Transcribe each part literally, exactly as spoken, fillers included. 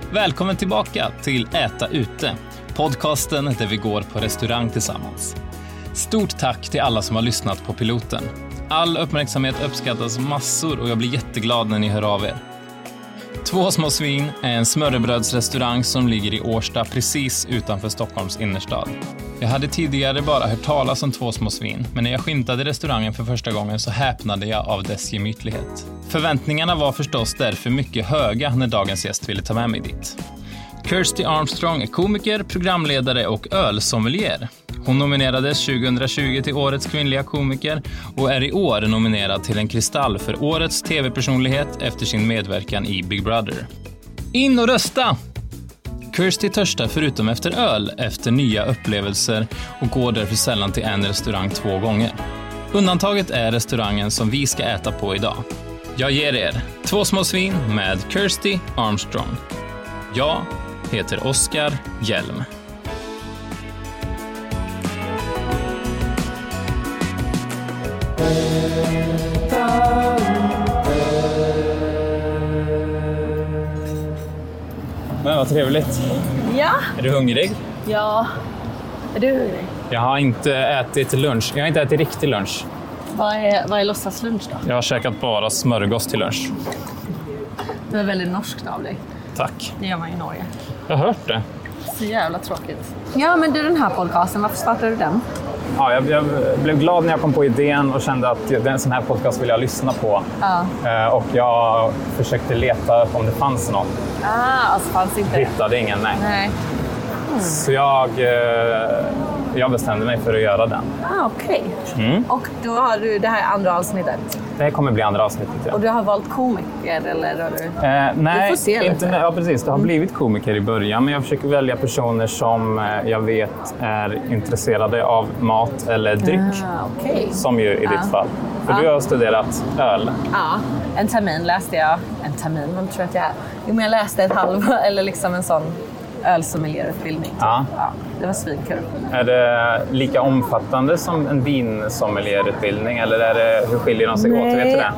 Välkommen tillbaka till Äta ute, podcasten där vi går på restaurang tillsammans. Stort tack till alla som har lyssnat på piloten. All uppmärksamhet uppskattas massor och jag blir jätteglad när ni hör av er. Två små svin är en smörrebrödsrestaurang som ligger i Årsta precis utanför Stockholms innerstad. Jag hade tidigare bara hört talas om Två små svin, men när jag skymtade restaurangen för första gången så häpnade jag av dess gemytlighet. Förväntningarna var förstås därför mycket höga när dagens gäst ville ta med mig dit. Kirsty Armstrong är komiker, programledare och ölsommelier. Hon nominerades tjugohundratjugo till Årets kvinnliga komiker och är i år nominerad till en kristall för Årets tv-personlighet efter sin medverkan i Big Brother. In och rösta! Kirsty törstar förutom efter öl efter nya upplevelser och går därför sällan till en restaurang två gånger. Undantaget är restaurangen som vi ska äta på idag. Jag ger er Två små svin med Kirsty Armstrong. Jag heter Oskar Hjelm. Men vad trevligt. Ja. Är du hungrig? Ja. Är du hungrig? Jag har inte ätit lunch. Jag har inte ätit riktig lunch. Vad är, vad är låtsaslunch då? Jag har käkat bara smörgås till lunch. Det är väldigt norskt av dig. Tack. Det gör man i Norge. Jag har hört det. Så jävla tråkigt. Ja, men du, den här podcasten, varför startade du den? Ja, jag, jag blev glad när jag kom på idén och kände att den sån här podcast vill jag lyssna på. Ja. Eh, och jag försökte leta om det fanns någon. Ah, alltså fanns inte. Hittade ingen, nej. Nej. Mm. Så jag, eh, jag bestämde mig för att göra den. Ah, okej. Okay. Mm. Och då har du det här andra avsnittet. Det kommer bli andra avsnittet, ja. Och du har valt komiker, eller har du? Eh, nej, du får se inte, lite. Ja, precis. Det har Mm. blivit komiker i början, men jag försöker välja personer som eh, jag vet är intresserade av mat eller dryck. Ah, okay. Som ju i ah. ditt fall. För ah. du har studerat öl. Ja, en termin läste jag. En termin, vad tror jag att jag är? Jo, men jag läste ett halv, eller liksom en sån ölsommelierutbildning. Typ. Ja. Ja, det var svinkul. Är det lika omfattande som en vinsommelierutbildning eller är det, hur skiljer de sig åt? Vet du det?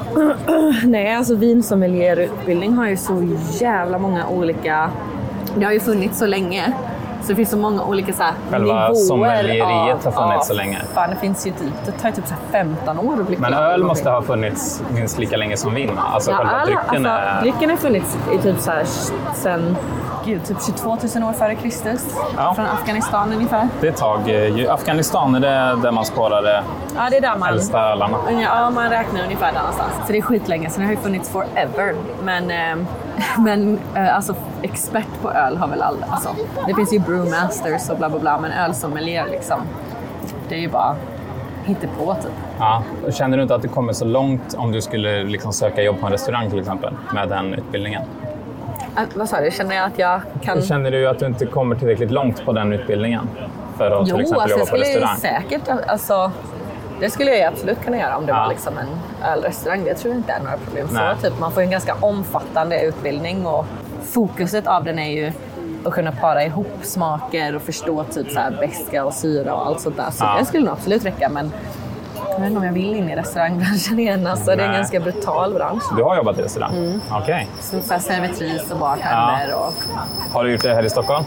Nej, alltså vinsommelierutbildning har ju så jävla många olika... Det har ju funnits så länge. Så det finns så många olika så här Själva nivåer. sommelieriet har funnits ja, så länge. Fan, det finns ju typ, det tar ju typ så här femton år att bli Men öl måste ha funnits minst lika länge som vin. Alltså ja, själva alla, drycken alltså, är... drycken har funnits i typ så här sen... Gud, typ tjugotvåtusen år före Kristus. Ja. Från Afghanistan ungefär. Det är ett tag. Afghanistan är det där man spårade ja, det är där man, äldsta ölarna. Ja, man räknar ungefär där någonstans. Så det är skitlänge, så det har ju funnits forever. Men, eh, men eh, alltså, expert på öl har väl alla. Alltså, det finns ju brewmasters och bla bla bla, men ölsommelier liksom, det är ju bara hittepå typ. Ja. Känner du inte att det kommer så långt om du skulle liksom söka jobb på en restaurang till exempel med den utbildningen? Äh, vad sa du? Känner jag att jag kan... Känner du att du inte kommer tillräckligt långt på den utbildningen för att jo, till exempel alltså, jobba på restaurang? Jo, säkert. Alltså, det skulle jag absolut kunna göra om det ja. var liksom en ölrestaurang. Det tror jag inte är några problem. Så, typ, man får en ganska omfattande utbildning och fokuset av den är ju att kunna para ihop smaker och förstå typ så här beska och syra och allt sånt där. Så ja. det skulle nog absolut räcka, men jag vet inte om jag vill in i restaurangbranschen igen. Alltså, det är en ganska brutal bransch. Du har jobbat i restaurang? Mm. Okej. Okay. Så för servitris och bartender. Ja. Och... Har du gjort det här i Stockholm?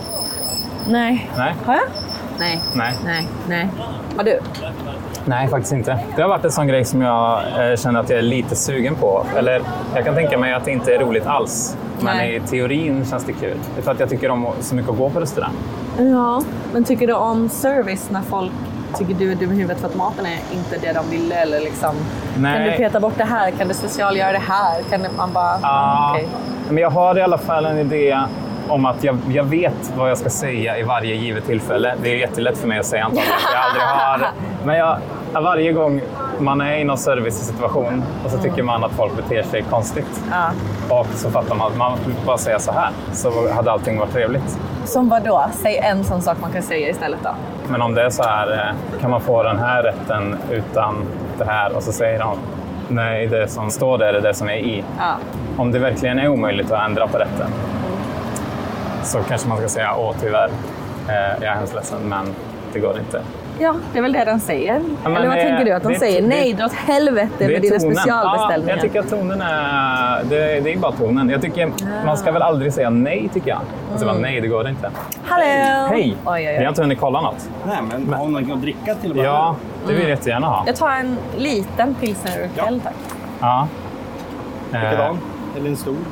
Nej. Nej. Har jag? Nej. Nej. Nej. Nej. Har du? Nej, faktiskt inte. Det har varit en sån grej som jag eh, känner att jag är lite sugen på. Eller jag kan tänka mig att det inte är roligt alls. Men Nej. i teorin känns det kul. Det är för att jag tycker om så mycket att gå på restaurang. Ja, men tycker du om service när folk tycker du är dum i huvudet för att maten är inte det de ville? Eller liksom, Nej. Kan du peta bort det här? Kan du specialgöra det här? Kan man bara... Ja, okay. Men jag har i alla fall en idé om att jag, jag vet vad jag ska säga i varje givet tillfälle. Det är jättelätt för mig att säga antagligen. Jag aldrig har, men jag, varje gång man är i någon servicesituation och så tycker man att folk beter sig konstigt. Ja. Och så fattar man att man bara säga så här. Så hade allting varit trevligt. Som vad då? Säg en sån sak man kan säga istället då. Men om det är så här, kan man få den här rätten utan det här? Och så säger de, nej, det som står där är det som är i. Ja. Om det verkligen är omöjligt att ändra på rätten. Så kanske man ska säga, åh tyvärr, eh, jag är hemskt ledsen, men det går inte. Ja, det är väl det den säger. Ja, Eller vad det, tänker du? Att de det, säger det, nej, dra åt helvete med dina tonen. specialbeställningar. Ja, jag tycker att tonen är... Det, det är bara tonen. Jag tycker, ja. Man ska väl aldrig säga nej, tycker jag. Alltså, mm. nej, det går inte. Hallå! Hej! Oj, oj, oj. Vi har inte hunnit kolla något. Nej, men har någon att dricka till och med? Ja, det vill jag mm. jättegärna ha. Jag tar en liten pilsner Urquell, tack. Ja. Likadan? Eller en stor?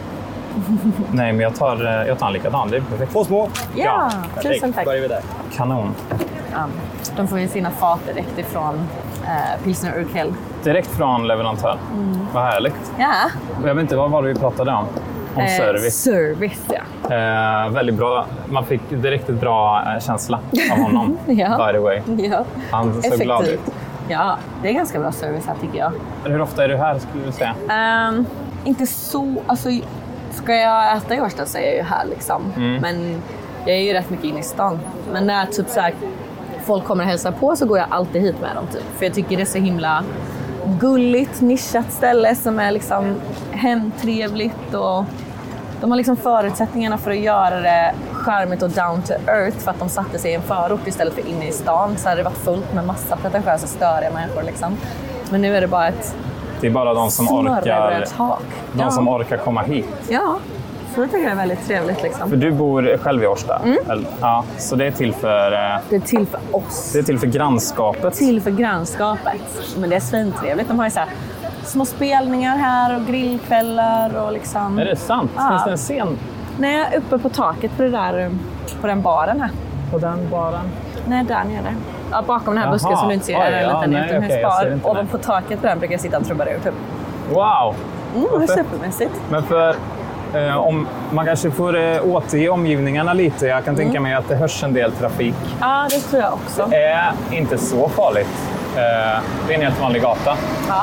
Nej, men jag tar, jag tar en likadan. Det är perfekt. Två små? Ja, ja tusen tack. Börjar vi där. Kanon. Ja, de får ju sina fat direkt ifrån eh, pilsner Urquell. Direkt från leverantör. Mm. Vad härligt. Ja. Jag vet inte, vad var det vi pratade om? Om eh, service. Service, ja. Eh, väldigt bra. Man fick direkt ett bra eh, känsla av honom. Ja. By the way. Ja. Han såg effektiv. glad ut. Ja, det är ganska bra service här tycker jag. Hur ofta är du här skulle du säga? Um, inte så... Alltså, ska jag äta i Årsta så är jag ju här liksom. Mm. Men jag är ju rätt mycket inne i stan. Men när typ så här, folk kommer och hälsar på så går jag alltid hit med dem. Typ. För jag tycker det är så himla gulligt, nischat ställe som är liksom hemtrevligt. Och de har liksom förutsättningarna för att göra det charmigt och down to earth för att de satte sig i en förort istället för inne i stan. Så hade det varit fullt med massa pretentiösa störiga människor liksom. Men nu är det bara ett... Det är bara de som orkar, de ja. som orkar komma hit. Ja, så det tycker jag är väldigt trevligt. Liksom. För du bor själv i Årsta? Mm. Ja, så det är till för... Det är till för oss. Det är till för grannskapet. Till för grannskapet. Men det är svintrevligt. De har ju så här små spelningar här och grillkvällar och liksom... Är det sant? Ja. Finns det en scen? Nej, uppe på taket på, det där, på den baren här. På den baren? Nej, där nere. Ja, bakom den här busken som du inte ser. Oj, är en ja, liten nej, utomhusbar. okay, och på taket på den brukar jag sitta och trubbare ut. Typ. Wow! Mm, det är supermässigt. Men för... Eh, om man kanske får eh, återge omgivningarna lite. Jag kan tänka mm. mig att det hörs en del trafik. Ja, det tror jag också. Det är inte så farligt. Eh, det är en helt vanlig gata. Ja.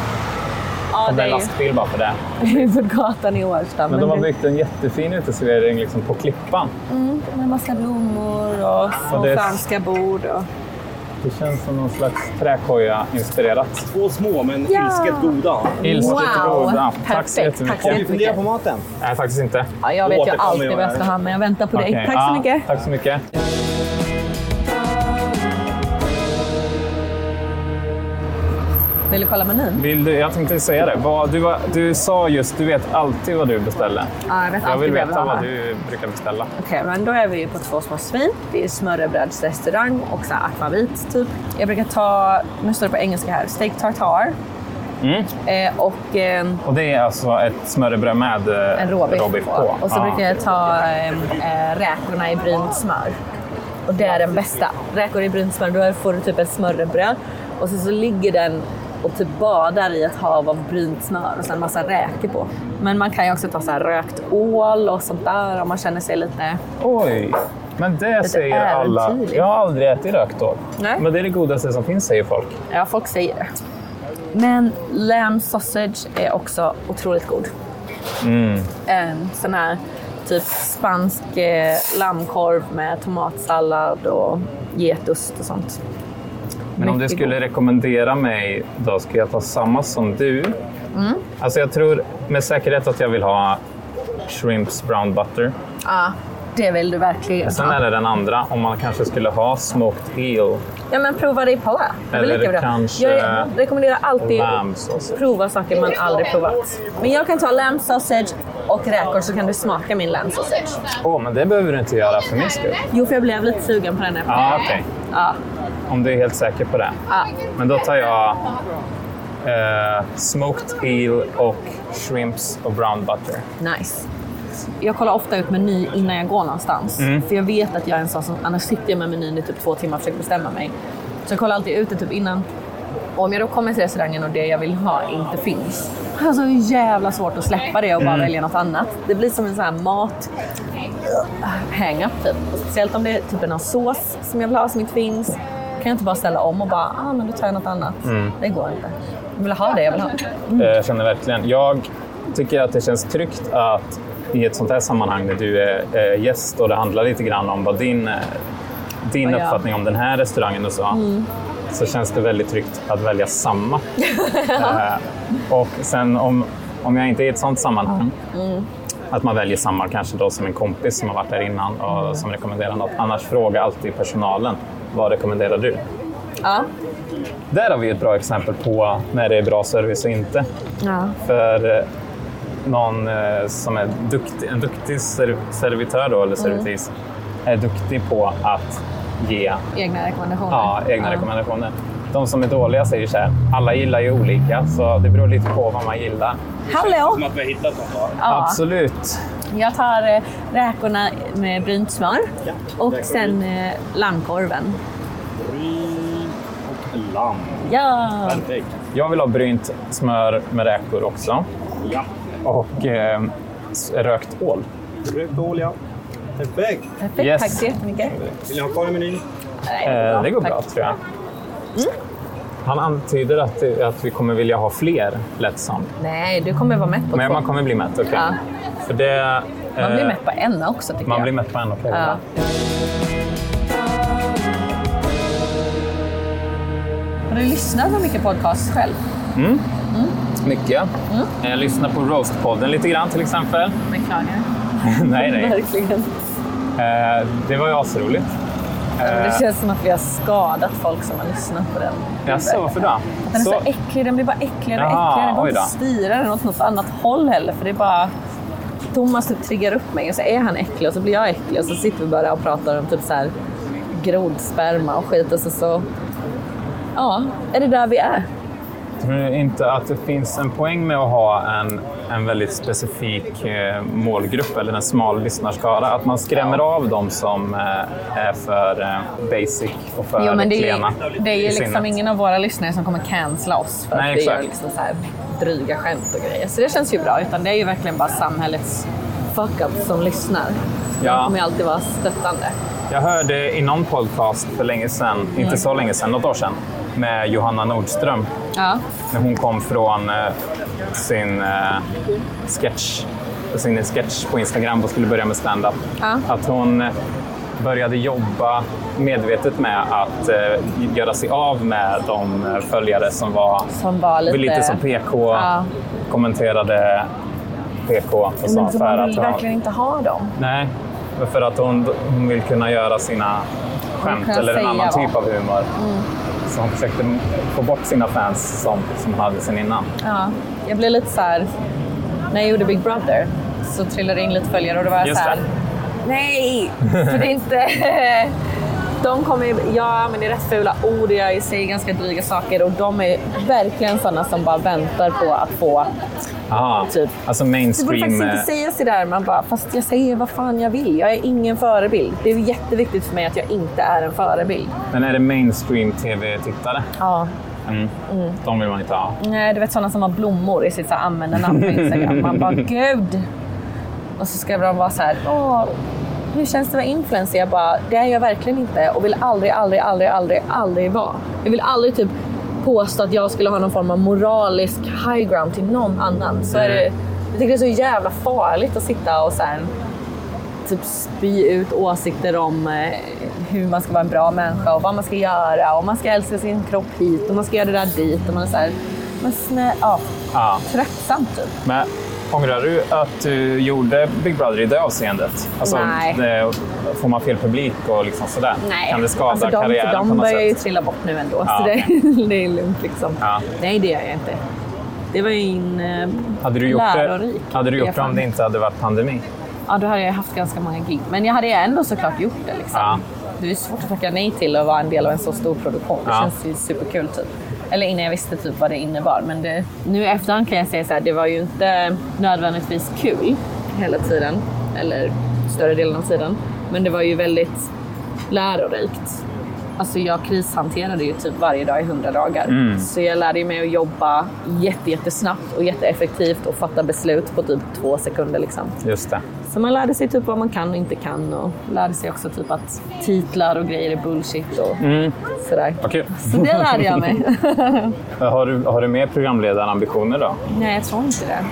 Ja, och det är en lastbil bara för det. Huvudgatan i Årsta. Men, men de har byggt en jättefin uteservering liksom på Klippan. Mm, med massa blommor och, och det... franska bord. Och... Det känns som någon slags träkoja-inspirerat. Två små, men ja. ilsket goda. Ilsket wow. goda. Perfekt. Tack så jättemycket. Har du funderat på maten? Nej, faktiskt inte. Ja, jag vet ju alltid vad jag ska ha, men jag väntar på okay. dig. Tack så ja, mycket. Tack så mycket. Vill du kolla menyn? Vill du, jag tänkte säga det. Vad, du, du sa just, du vet alltid vad du beställer. Ja, jag vet jag vill alltid veta vad du brukar beställa. Okej, okay, men då är vi ju på Två små svin. Det är smörrebrödsrestaurang och så här akvavit typ. Jag brukar ta, nu står det på engelska här, steak tartare. Mm. Eh, och, eh, och det är alltså ett smörrebröd med eh, en råbiff, råbiff på. på. Och så ah. brukar jag ta eh, räkorna i brynt smör. Och det är den bästa. Räkor i brynt smör, då får du typ ett smörrebröd. Och så, så ligger den och typ badar i ett hav av brynt smör och sen en massa räkor på. Men man kan ju också ta så här rökt ål och sånt där om man känner sig lite... Oj, men det lite säger alla. Jag har aldrig ätit rökt ål. Nej. Men det är det godaste som finns, säger folk. Ja, folk säger det. Men lamb sausage är också otroligt god. Mm. En sån här typ spansk eh, lammkorv med tomatsallad och getost och sånt. Men om du skulle god. rekommendera mig, då ska jag ta samma som du. Mm. Alltså jag tror med säkerhet att jag vill ha shrimps brown butter. Ja, det vill du verkligen. Sen är det den andra, om man kanske skulle ha smoked eel. Ja, men prova det på det. Eller lika det kanske jag rekommenderar alltid att prova saker man aldrig provat. Men jag kan ta lamb sausage och räkor så kan du smaka min lamb sausage. Åh, oh, men det behöver du inte göra för min skull. Jo, för jag blev lite sugen på den här. Ah, okej. Okay. Ja. Om du är helt säker på det. Ja. Men då tar jag eh, smoked eel och shrimps och brown butter. Nice. Jag kollar ofta ut meny innan jag går någonstans. Mm. För jag vet att jag är en sån som, annars sitter jag med menyn i typ två timmar och försöker bestämma mig. Så jag kollar alltid ut det typ innan. Och om jag då kommer till restaurangen och det jag vill ha inte finns, jag har så jävla svårt att släppa det och bara mm. välja något annat. Det blir som en sån här mat hang-up typ. Och speciellt om det är typ en sås som jag vill ha som inte finns. Kan jag inte bara ställa om och bara, ah men då tar jag något annat. Mm. Det går inte. Jag vill ha det jag vill ha. Mm. Jag känner verkligen. Jag tycker att det känns tryggt att i ett sånt här sammanhang där du är gäst och det handlar lite grann om vad din, din oh, ja. uppfattning om den här restaurangen och så. Mm. Så känns det väldigt tryggt att välja samma. eh, och sen om, om jag inte är i ett sånt sammanhang, mm. att man väljer samma kanske då som en kompis som har varit där innan och mm. som rekommenderar något. Annars fråga alltid personalen, vad rekommenderar du? Ja. Där har vi ett bra exempel på när det är bra service och inte. Ja. För någon som är duktig, en duktig servitör då, eller servitris, mm. är duktig på att ge egna rekommendationer. Ja, egna ja. rekommendationer. De som är dåliga säger så här, alla gillar ju olika, så det beror lite på vad man gillar. Hallå! Som att vi har hittat något. Ja. Absolut. Jag tar räkorna med brynt smör ja, och sen eh, lammkorven. Bryn och lamm. Ja! Perfekt. Jag vill ha brynt smör med räkor också. Ja. Och eh, rökt ål. Rökt ål, ja. Perfekt. Perfekt, Yes. tack så jättemycket. Vill ni ha kvar i menyn? Nej, Eh, det går tack. bra, tror jag. Mm. Han antyder att, att vi kommer vilja ha fler lättsam. Nej, du kommer vara mätt på Men två. man kommer bli mätt, okej. Okay. Ja. För det, Man blir eh, mätt på en också, tycker Man jag. blir mätt på en, okej. Okay, ja. Har du lyssnat på mycket podcast själv? Mm. Mm. Mycket. Mm. Jag lyssnar på Roast-podden lite grann till exempel. Beklagar. nej, nej. Verkligen. Eh, det var ju asroligt. Det känns som att vi har skadat folk som har lyssnat på den. Jaså, varför då? Den är så, så äcklig, den blir bara äckligare och Jaha, äckligare. Det går oj inte då. att styra den åt något annat håll heller. För det är bara... Thomas typ triggar upp mig och så är han äcklig och så blir jag äcklig. Och så sitter vi bara och pratar om typ så här grodsperma och skit. Och så, så... Ja, är det där vi är? Tror du inte att det finns en poäng med att ha en, en väldigt specifik eh, målgrupp eller en smal lyssnarskara? Att man skrämmer ja. av dem som eh, är för eh, basic och för jo, men det klena. Är, det är ju liksom sinnet. Ingen av våra lyssnare som kommer cancella oss för Nej, att vi exakt. gör liksom så här dryga skämt och grejer. Så det känns ju bra. Utan det är ju verkligen bara samhällets fuck-up som lyssnar. Ja. De kommer ju alltid vara stöttande. Jag hörde i någon podcast för länge sedan, mm. inte så länge sedan, något år sedan, med Johanna Nordström. Ja. När hon kom från eh, sin eh, sketch, sin sketch på Instagram och skulle börja med stand-up. Ja. Att hon började jobba medvetet med att eh, göra sig av med de följare som var, som var lite, lite som P K, ja. kommenterade P K. Och men så, så för man vill att verkligen inte ha dem. Nej, för att hon, hon vill kunna göra sina skämt eller en annan typ av humor. Mm. Så hon försökte få bort sina fans som, som hon hade sen innan. Ja, jag blev lite så här... När jag gjorde Big Brother så trillade in lite följare och då var jag Just så här... Det. Nej! För det är inte... De kommer... Ja, men det är rätt fula ord och jag säger ganska dryga saker och de är verkligen sådana som bara väntar på att få... Aha, typ. Alltså mainstream... Du borde faktiskt inte säga så där. Man bara, fast jag säger vad fan jag vill. Jag är ingen förebild. Det är jätteviktigt för mig att jag inte är en förebild. Men är det mainstream tv-tittare? Ja. Mm. Mm. De vill man inte ha. Nej, du vet sådana som har blommor i sitt användarnamn på Instagram. Man bara, gud. Och så skrev de bara så här, åh, hur känns det att vara influencer? Jag bara, det är jag verkligen inte. Och vill aldrig, aldrig, aldrig, aldrig, aldrig vara. Jag vill aldrig typ påstå att jag skulle ha någon form av moralisk high ground till någon annan. Så är det, jag tycker det är så jävla farligt att sitta och så här, typ spy ut åsikter om eh, hur man ska vara en bra människa och vad man ska göra och man ska älska sin kropp hit och man ska göra det där dit och man är så här, men snä, ja, ja. tröttsamt typ. Men ångrar du att du gjorde Big Brother i det avseendet? Alltså, Nej. Det, får man fel publik och liksom sådär? Nej. Kan det skada alltså de, karriären de på något börjar sätt? ju trilla bort nu ändå, Ja. så det, det är lugnt liksom. Ja. Nej, det gör jag inte. Det var ju en eh, hade du gjort lärorik. det, hade du gjort det om det inte hade varit pandemi? Ja, då hade jag haft ganska många gig. Men jag hade ändå såklart gjort det liksom. Ja. Det är svårt att tacka nej till att vara en del av en så stor produktion. Det Ja. känns ju superkul typ. Eller innan jag visste typ vad det innebar. Men det, nu i efterhand kan jag säga så här, det var ju inte nödvändigtvis kul hela tiden. Eller större delen av tiden. Men det var ju väldigt lärorikt. Alltså jag krishanterade ju typ varje dag i hundra dagar. Mm. Så jag lärde mig att jobba jätte, jättesnabbt och jätteeffektivt och fatta beslut på typ två sekunder liksom. Just det. Så man lärde sig typ vad man kan och inte kan och lärde sig också typ att titlar och grejer är bullshit och mm. sådär. Okay. Så det lärde jag mig. har, du, har du mer programledarambitioner då? Nej, jag tror inte det.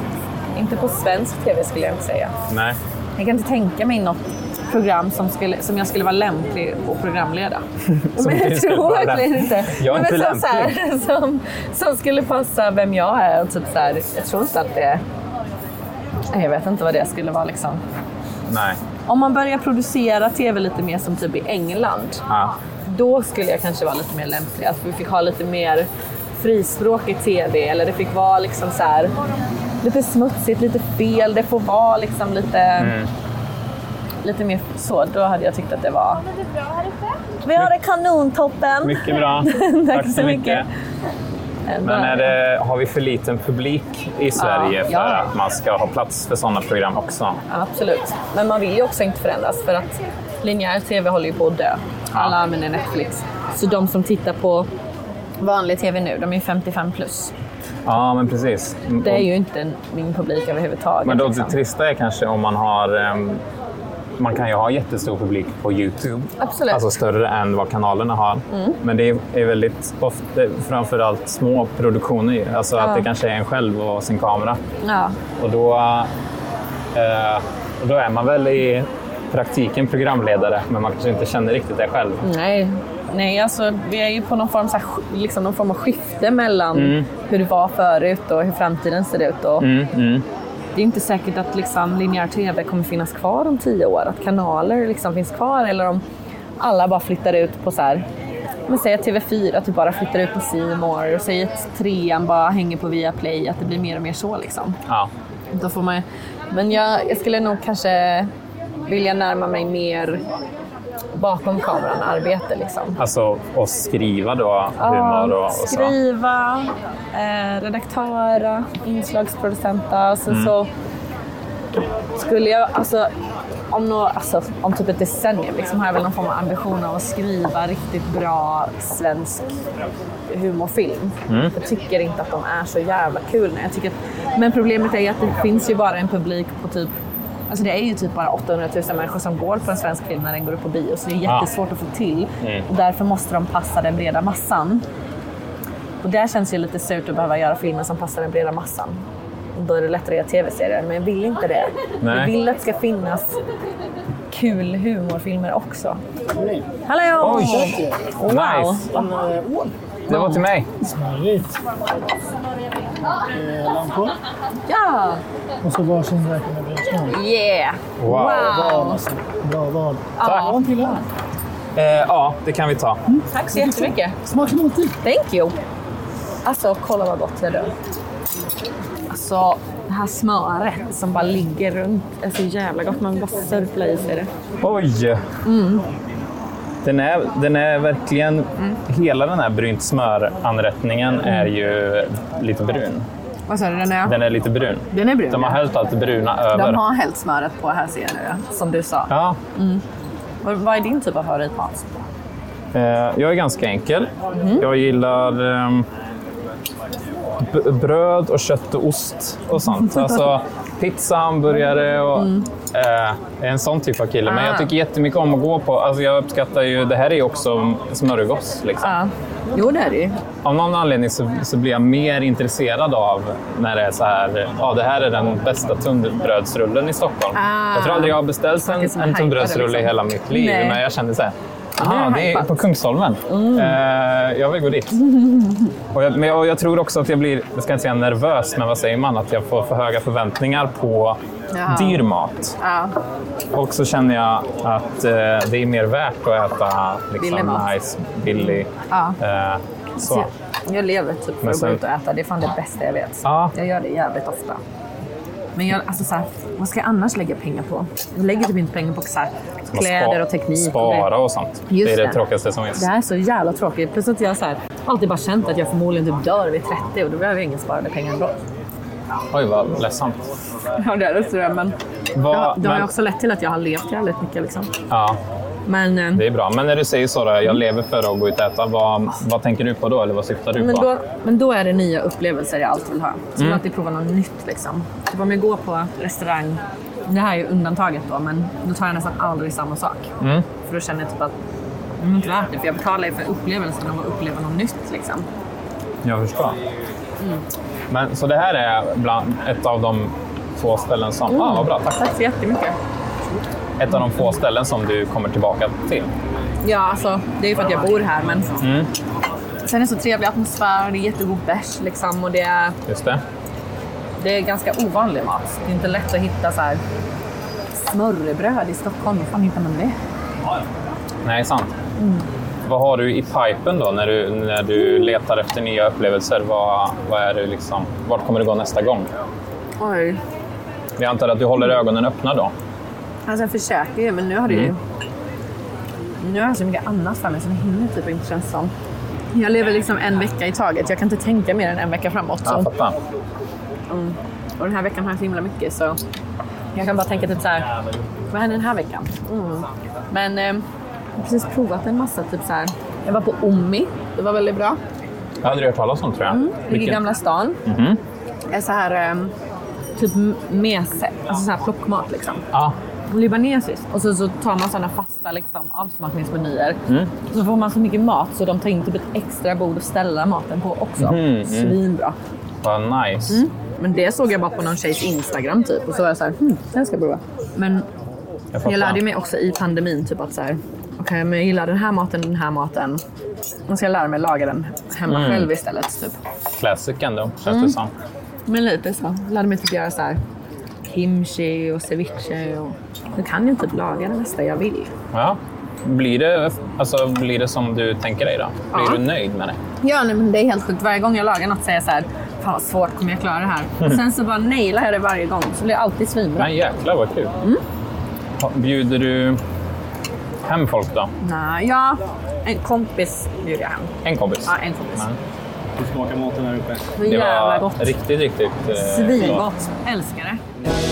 Inte på svensk tv skulle jag inte säga. Nej. Jag kan inte tänka mig något program som, skulle, som jag skulle vara lämplig att programleda. Men jag tror verkligen inte. Jag är inte men lämplig. Så här, som, som skulle passa vem jag är. Och typ så här, jag tror inte att det... Jag vet inte vad det skulle vara liksom. Nej. Om man börjar producera tv lite mer som typ i England. Ja. då skulle jag kanske vara lite mer lämplig. Att vi fick ha lite mer frispråk i tv, eller det fick vara liksom så här, lite smutsigt, lite fel. Det får vara liksom lite, mm. lite mer så. Då hade jag tyckt att det var... Vi har det kanontoppen! Mycket bra. Tack så mycket. mycket. Men är det, har vi för liten publik i Sverige ja, för ja. att man ska ha plats för sådana program också? Absolut. Men man vill ju också inte förändras, för att linjär tv håller ju på att dö. Alla ja. använder Netflix. Så de som tittar på vanlig tv nu, de är femtiofem plus. Ja, men precis. Det är ju inte min publik överhuvudtaget. Men då liksom. Det trista är kanske om man har... Um, man kan ju ha jättestor publik på YouTube. Absolut. Alltså större än vad kanalerna har. Mm. Men det är väldigt ofta, framförallt små produktioner. Alltså ja. att det kanske är en själv och sin kamera. Ja. Och då, eh, och då är man väl i praktiken programledare, men man kanske inte känner riktigt det själv. Nej, Nej alltså vi är ju på någon form, så här, liksom någon form av skifte mellan mm. hur det var förut och hur framtiden ser ut. Och mm, mm. Det är inte säkert att liksom, linjär tv kommer finnas kvar om tio år. Att kanaler liksom finns kvar, eller om alla bara flyttar ut på så här... Men säg att T V fyra att du bara flyttar ut på C More, och säg att trean bara hänger på Viaplay, att det blir mer och mer så liksom. Ja. Då får man, men jag, jag skulle nog kanske vilja närma mig mer bakom kameran arbete liksom. Alltså att skriva då, humor och, och så? Skriva, eh, redaktöra, inslagsproducenta. Så, mm. så skulle jag, alltså om, nå, alltså om typ ett decennium liksom, har jag väl någon form av ambition av att skriva riktigt bra svensk humorfilm. Mm. Jag tycker inte att de är så jävla kul. Jag tycker att, men problemet är att det finns ju bara en publik på typ, alltså det är ju typ bara åttahundratusen människor som går på en svensk film när den går upp på bio. Så det är jättesvårt ja. att få till. Mm. Och därför måste de passa den breda massan. Och där känns det lite surt att behöva göra filmer som passar den breda massan. Och då är det lättare att göra tv-serier. Men jag vill inte det. Nej. Jag vill att det ska finnas kul humorfilmer också. Hallå! Oj! Wow! Nice! Det var till mig. Smarrigt. Eh, lampor. Ja! Och så varsin räkning med brödsmör. Yeah! Wow! Bra, alltså. Bra val. Tack! Ja, till här. Eh, ja, det kan vi ta. Mm. Tack så jättemycket. Smaklig måltid. Thank you. Alltså, kolla vad gott jag dör. Alltså, det här smöret som bara ligger runt är så jävla gott. Man vill bara sörpla i sig det. Oj! Mm. Den är, den är verkligen... Mm. Hela den här brynt smöranrättningen mm. är ju lite brun. Vad sa du? Den är? Den är lite brun. Den är brun. De har hällt allt bruna över. De har hällt smöret på här, ser du, som du sa. Ja. Mm. Vad är din typ av favoritmat? Eh, jag är ganska enkel. Mm. Jag gillar eh, b- bröd och kött och ost och sånt. Alltså pizza, hamburgare och mm. eh, en sån typ av kille. Ah. Men jag tycker jättemycket om att gå på. Alltså jag uppskattar ju, det här är ju också smörgås liksom. Ah. Jo, det är det. Av någon anledning så, så blir jag mer intresserad av när det är så här, ja det här är den bästa tunnbrödsrullen i Stockholm. Ah. Jag tror aldrig jag har beställt en, en tunnbrödsrulle liksom. I hela mitt liv. Nej. Men jag kände så här, aha, det är på Kungsholmen. Mm. Uh, jag vill gå dit. Och jag, men jag, jag tror också att jag blir, jag ska inte säga nervös, men vad säger man? Att jag får för höga förväntningar på ja. dyr mat. Ja. Och så känner jag att uh, det är mer värt att äta liksom, nice, billig. Ja. Uh, så. Jag lever typ för att gå ut och äta. Det är fan det bästa jag vet. Ja. Jag gör det jävligt ofta. Men jag, alltså så här, vad ska jag annars lägga pengar på? Jag lägger typ inte pengar på så här, kläder och teknik. Spara och sånt. Just det är det, det tråkigaste som finns. Det här är så jävla tråkigt. Plus att jag så här, alltid bara känt att jag förmodligen typ dör vid trettio. Och då behöver jag ingen sparade pengar ändå. Oj, vad ledsamt. Ja, det är det tror jag. Men vad, ja, det har men... också lett till att jag har levt jävligt mycket. Liksom. Ja, men, det är bra. Men när du säger så, då, jag lever för att gå ut och äta. Vad, vad tänker du på då? Eller vad syftar du men på? Då, men då är det nya upplevelser jag alltid vill ha. Så mm. att alltid prova något nytt. Liksom. Typ om jag går på restaurang. Det här är ju undantaget då. Men då tar jag nästan aldrig samma sak. Mm. För då känner jag typ att det är inte värt det. För jag betalar ju för upplevelsen av att uppleva något nytt. Liksom. Jag förstår. Mm. Men, så det här är bland ett av de få ställen som... Mm. Ah, vad bra, tack. Tack så jättemycket. Ett av de få ställen som du kommer tillbaka till? Ja, alltså det är ju för att jag bor här, men mm. sen är det så trevlig atmosfär, det är jättegod bärs liksom, och det är, just det. Det är ganska ovanlig mat. Det är inte lätt att hitta så här smörrebröd i Stockholm. Hur fan hittar man det? Nej, sant. Mm. vad har du i pipen då när du, när du letar efter nya upplevelser? Vad, vad är det liksom, vart kommer det gå nästa gång? Oj. Jag antar att du håller ögonen öppna då? Alltså jag försöker ju, men nu har det ju... Mm. Nu har jag så mycket annat för mig som jag hinner typ inte känns som. Jag lever liksom en vecka i taget. Jag kan inte tänka mer än en vecka framåt. Så. Ja, fattar. Mm. Och den här veckan har jag så himla mycket så... Jag kan bara tänka typ så här, vad händer den här veckan? Mm. Men eh, jag har precis provat en massa typ så här. Jag var på Omi, det var väldigt bra. Jag hade hört talas om tror jag. Mm. I Gamla stan. Mm-hmm. Är så här eh, typ mese, alltså så här plockmat liksom. Ja. Libanesiskt. Och så, så tar man sådana fasta liksom, avsmakningsmenyer. Mm. Så får man så mycket mat så de tar in typ ett extra bord och ställa maten på också. Mm, mm. Svinbra. Vad nice. Mm. Men det såg jag bara på någon tjejs Instagram typ. Och så var jag så här, hm, det ska jag prova. Men jag, jag lärde mig också i pandemin typ att så här, okej, okay, men jag gillar den här maten, den här maten. Och så jag lär mig laga den hemma mm. själv istället typ. Classic ändå, känns mm. det som. Men lite så. Jag lärde mig typ göra så här kimchi och ceviche och nu kan jag typ laga det mesta jag vill. Ja. Blir det, alltså, blir det som du tänker dig då? Blir ja. du nöjd med det? Ja, nej, men det är helt sjukt. Varje gång jag lagar något säger jag så här, fan vad svårt, kommer jag klara det här? Och sen så bara nailar jag det varje gång. Så blir det alltid svinbra. Men jäklar vad kul. Mm. Bjuder du hem folk då? Nej, ja. En kompis bjuder jag hem. En kompis? Ja, en kompis. Men. Hur smakar maten här uppe? Det var gott. riktigt, riktigt... Eh, Svingott. Älskar det.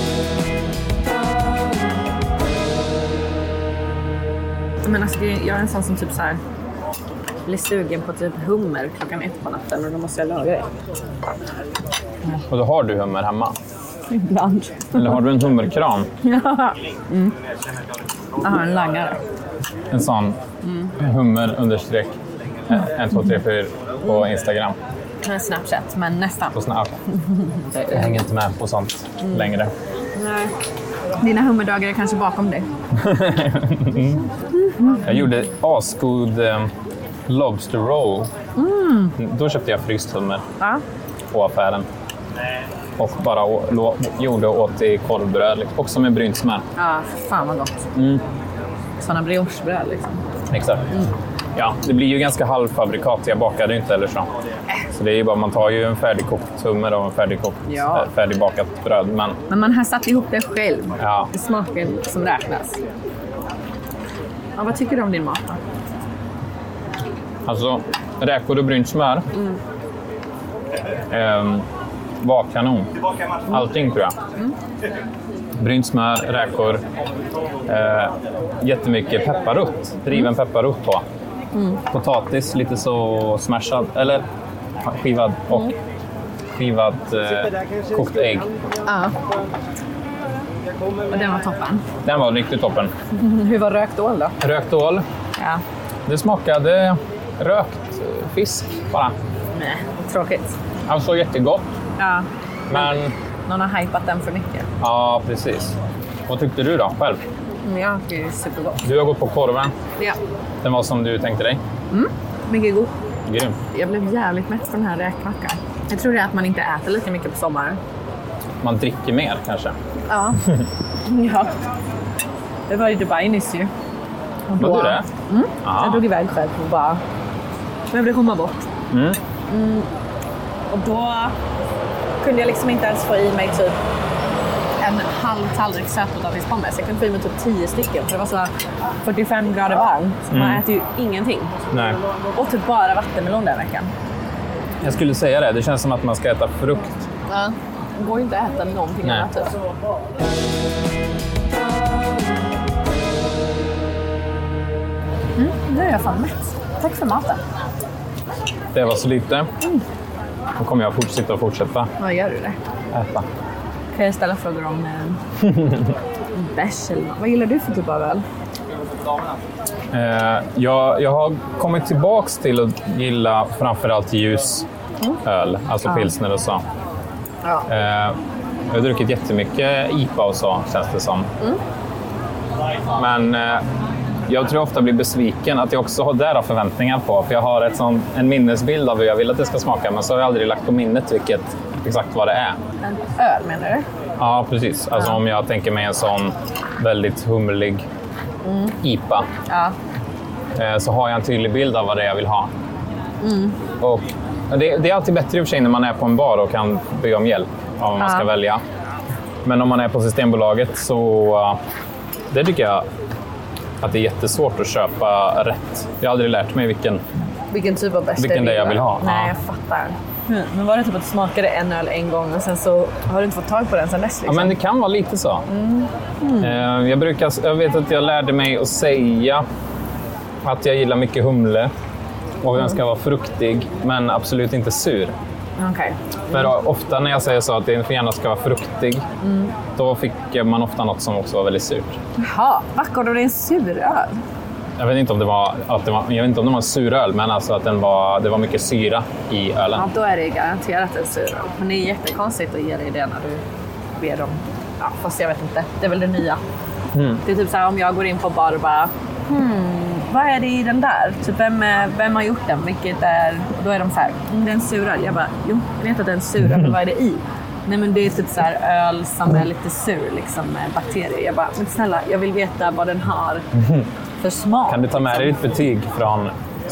Men alltså, jag är en sån som typ så här blir sugen på typ hummer klockan ett på natten och då måste jag laga det. Mm. Och då har du hummer hemma? Ibland. Eller har du en hummerkran? Ja. Mm. Jag har en langare. En sån mm. hummer understreck ett, två, tre, fyra på Instagram. Snapchat, men nästan. På Snap. Jag hänger inte med på sånt mm. längre. Nej. Dina hummerdagar är kanske bakom dig. mm. Jag gjorde asgod um, lobster roll. Mm. Då köpte jag fryst hummer ja. på affären. Och bara å- lo- gjorde och åt i korvbröd. Liksom. Också med brynt smör. Ja, fan vad gott. Mm. Sådana briochebröd liksom. Exakt. Mm. Ja, det blir ju ganska halvfabrikat. Jag bakade ju inte eller så. Så det är ju bara, man tar ju en färdigkokt hummer och en färdigkokt, ja. färdigbakat bröd. Men, men man har satt ihop det själv. Ja. Det smaken som räknas. Ja, vad tycker du om din mat då? Alltså, räkor och brynt smör. Mm. Ehm, var kanon. Allting tror jag. Mm. Brynt smör, räkor. Eh, jättemycket pepparrot. Riven mm. pepparrot på. Mm. Potatis, lite så smashad. Eller skivad och mm. skivad eh, kokt ägg. Ja. Och den var toppen. Den var riktigt toppen. Hur var rökt ål då? Rökt ål? Ja. Det smakade rökt fisk bara. Nej, tråkigt. Alltså jättegott. Ja. Men... Någon har hypat den för mycket. Ja, precis. Vad tyckte du då själv? Ja, det är supergott. Du har gått på korven. Ja. Den var som du tänkte dig? Mm, mycket god. Grym. Jag blev jävligt mätt från den här räkmackan. Jag tror det är att man inte äter lika mycket på sommaren. Man dricker mer kanske? Ja. ja. Det var i Dubai nyss ju. Var du det? Mm. Jag drog iväg själv och bara... Jag ville komma bort. Mm. Mm. Och då kunde jag liksom inte ens få i mig typ en halv tallrik sötpotatispommes. Jag kunde få i mig typ tio stycken för det var så fyrtiofem grader varmt. Mm. Man äter ju ingenting. Nej. Och typ bara vattenmelon den veckan. Jag skulle säga det. Det känns som att man ska äta frukt. Ja. Det går ju inte att äta någonting Nej. annat typ. Mm, nu är jag fan mätt. Tack för maten. Det var så lite. Mm. Då kommer jag fortsätta och fortsätta. Vad gör du det? Äta. Kan jag ställa frågor om eh, bärs eller något? Vad gillar du för typ av öl? Eh, jag, jag har kommit tillbaks till att gilla framförallt ljus mm. öl. Alltså ja. pilsner och så. Ja. Eh, jag har druckit jättemycket I P A och så, känns det som. Mm. Men eh, jag tror jag ofta blir besviken att jag också har där förväntningar på. För jag har ett sån, en minnesbild av hur jag vill att det ska smaka. Men så har jag aldrig lagt på minnet vilket, exakt vad det är. En öl menar du? Ja, precis. Alltså ja. om jag tänker mig en sån väldigt humlig mm. I P A. Ja. eh, så har jag en tydlig bild av vad det är jag vill ha. Mm. Och det, det är alltid bättre i och för sig när man är på en bar och kan be om hjälp av vad man ska välja. Men om man är på Systembolaget så uh, det tycker jag att det är jättesvårt att köpa rätt. Jag har aldrig lärt mig vilken, vilken typ av bäst vilken det jag vill ha. Nej, ja. jag fattar. Mm. Men var det typ att du smakade en öl en gång och sen så har du inte fått tag på den sen dess? Liksom? Ja, men det kan vara lite så. Mm. Mm. Uh, jag, brukar, jag vet att jag lärde mig att säga att jag gillar mycket humle. Och den ska vara fruktig, men absolut inte sur. Okay. För mm. ofta när jag säger så att den gärna ska vara fruktig, mm. då fick man ofta något som också var väldigt surt. Jaha, vad det är en suröl? Jag vet inte om det var, att det var, jag vet inte om det var en suröl, men alltså att den var, det var mycket syra i ölen. Ja, då är det garanterat en suröl. Men det är jättekonstigt att ge dig det när du ber dem. Ja, fast jag vet inte. Det är väl det nya. Mm. Det är typ så här om jag går in på bar och bara... Hmm, vad är det i den där? Typ vem, vem har gjort den? Vilket är... Och då är de så här, mm, det är en suröl. Jag bara, jo, jag vet att det är en suröl, men vad är det i? Nej, men det är typ så här öl som är lite sur, liksom med bakterier. Jag bara, men snälla, jag vill veta vad den har för smak. Kan du ta med dig ditt betyg från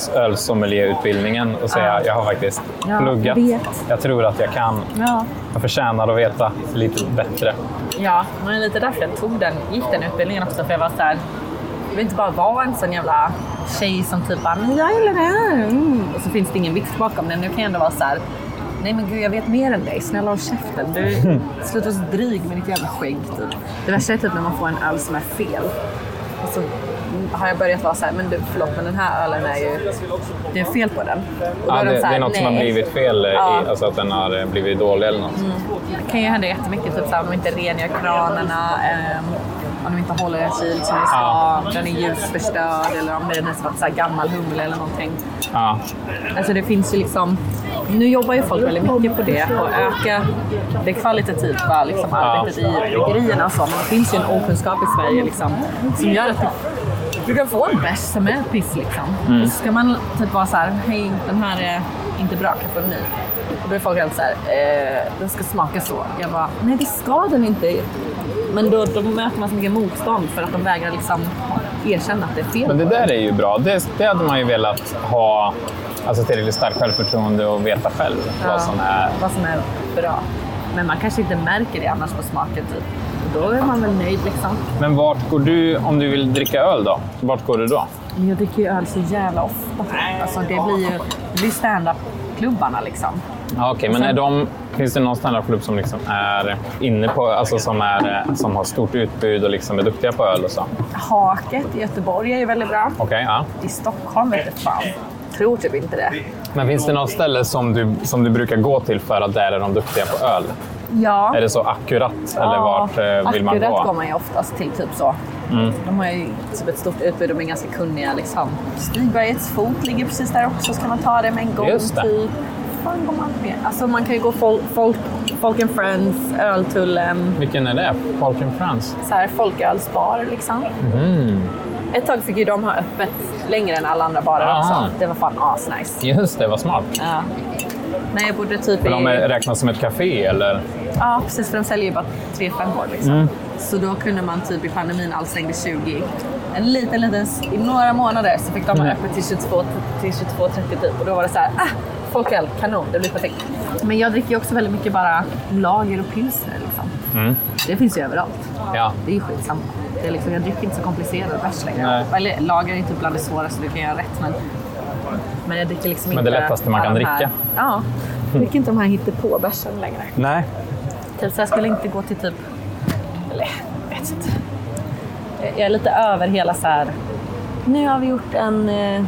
ölsommelierutbildningen och säga, ja. jag har faktiskt ja, pluggat. Jag, jag tror att jag kan. Ja. Jag förtjänar att veta lite bättre. Ja, men lite därför jag tog den, gick den utbildningen också. För jag var så här, jag vill inte bara vara en sån jävla tjej som typ bara, men jag gillar det här. Mm. Och så finns det ingen vits bakom den. Nu kan jag ändå vara så här, nej men gud, jag vet mer än dig. Snälla håll käften. Du slutar så dryg med ditt jävla skägg. Typ. Det värsta är typ när man får en öl som är fel. Och så har jag börjat vara så här, men du, förlåt, men den här ölen är ju, det är fel på den. Och ja, är det, de så här, det är något nej. som har blivit fel, ja. i, alltså att den har blivit dålig eller något. Mm. Det kan ju hända jättemycket, typ så här, om de inte rengör kranarna, eh, om de inte håller en kyl som det ska, ja. Den är ljusförstörd eller om det är nästan så här gammal humle eller någonting. Ja. Alltså det finns ju liksom, nu jobbar ju folk väldigt mycket på det och öka det kvalitativa liksom, arbetet ja. i bryggerierna och så, men det finns ju en okunskap i Sverige liksom, som gör att du kan få en bärs som är piss liksom. Mm. Så ska man typ vara så här, hej, den här är inte bra, kan få en ny. Och då är folk helt så här, eh, den ska smaka så. Jag bara, nej det ska den inte. Men då, då möter man så mycket motstånd för att de vägrar liksom erkänna att det är fel. Men det där är ju bra. Det, det hade man ju velat ha, alltså tillräckligt starkt självförtroende och veta själv ja, vad som är... vad som är bra. Men man kanske inte märker det annars på smaken typ. Då är man väl nöjd liksom. Men vart går du, om du vill dricka öl då? Vart går du då? Jag dricker ju öl så jävla ofta. Alltså det blir ju det blir stand-up-klubbarna liksom. Ja, okej, okay, men är de, finns det någon stand-up-klubb som liksom är inne på, alltså som, är, som har stort utbud och liksom är duktiga på öl och så? Haket i Göteborg är ju väldigt bra. Okej, okay, ja. I Stockholm vet jag fan. Tror typ inte det. Men finns det något ställe som du, som du brukar gå till för att där är de duktiga på öl? Ja. Är det så akkurat? Ja, eller vart eh, vill man gå? Akkurat går man ju oftast till typ så. Mm. De har ju typ ett stort utbud och de är ganska kunniga liksom. Stigbergets fot ligger precis där också, så kan man ta det med en gång. Just det. Typ. Fan går man med? Alltså man kan ju gå folk, folk, folk and Friends, Öltullen. Vilken är det? Folk and Friends? Så här folkölsbar liksom. Mm. Ett tag fick ju de ha öppet längre än alla andra barer också. Det var fan asnice. Just det, var smart. Ja. Nej, jag borde typ... För de räknas som ett café eller? Ja, precis. För de säljer ju bara tre fem år liksom. Mm. Så då kunde man typ i pandemin all stängde tjugo. En liten, liten... I några månader så fick de ha öppet till tjugotvå trettio typ. Och då var det så här, ah, folköl, kanon, det blir perfekt. Men jag dricker ju också väldigt mycket bara lager och pilsner liksom. Mm. Det finns ju överallt. Ja. Det är ju skitsamma. Det är liksom, jag dricker inte så komplicerad bärs längre. Eller lager är inte bland det svåraste, du kan göra rätt. Men, men jag dricker liksom men inte... Men det lättaste man kan dricka. Här, ja, jag dricker inte de här hittepå-bärsen längre. Nej. Typ, så jag skulle inte gå till typ... Eller, jag vet inte. Jag är lite över hela så här... Nu har vi gjort en eh,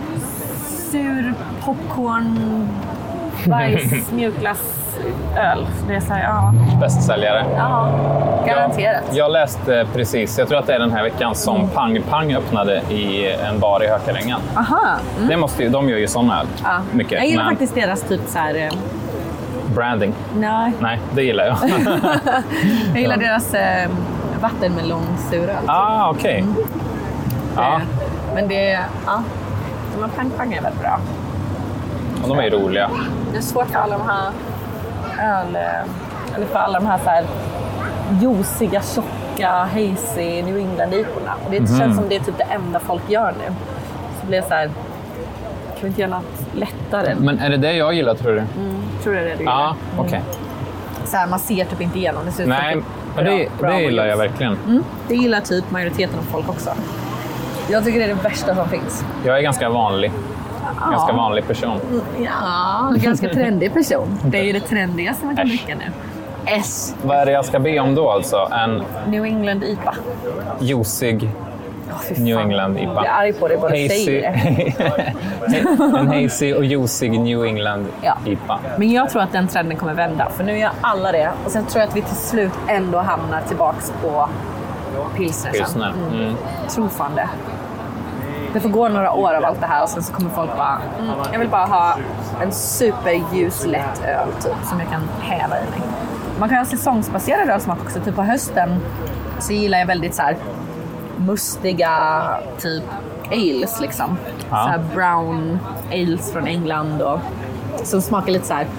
sur popcorn bajs mjukglass öl. Det är så här, ja. Bästsäljare. Ja, garanterat. Jag, jag läste precis, jag tror att det är den här veckan som mm. Pang Pang öppnade i en bar i Hökarängen. Aha. Mm. Det måste ju, de gör ju sån öl. Ja. Mycket. Jag gillar men... faktiskt deras typ så här... Eh... Branding. Nej. Nej, det gillar jag. Jag gillar deras eh, vattenmelonsuröl. Ah, okej. Okay. Mm. Ja. Men det, ja. De här Pang Pang är väldigt bra. Och de är roliga. Det är svårt för alla de här öl, eller för alla de här så här juiciga, tjocka, hazy New England-iporna. Och det mm. känns som det är typ det enda folk gör nu. Så blir så här, kan vi inte göra något lättare? Men är det det jag gillar, tror du? Mm, tror det är det du gillar. Ja, okej. Okay. Så här, man ser typ inte igenom. Det ser ut Nej, typ bra, det, bra det gillar jag verkligen. Mm, det gillar typ majoriteten av folk också. Jag tycker det är det värsta som finns. Jag är ganska vanlig. Ja. Ganska vanlig person. Ja, ganska trendig person. Det är ju det trendigaste man kan dricka nu. S. Vad är det jag ska be om då alltså? En New England I P A. Juicig Oh, New England I P A. Jag är arg på det, bara hazy. säger det. En hazy och juicig New England ja. I P A. Men jag tror att den trenden kommer vända. För nu gör alla det. Och sen tror jag att vi till slut ändå hamnar tillbaks på pilsner. Pilsner. Mm. Mm. Tror fan det. Det får gå några år av allt det här och sen så kommer folk bara mm, jag vill bara ha en superljus lätt öl typ, som jag kan häva i mig. Man kan ha säsongsbaserad ölsmak också. Typ på hösten så gillar jag väldigt så här mustiga typ ales liksom. Ja. Så här brown ales från England och som smakar lite så här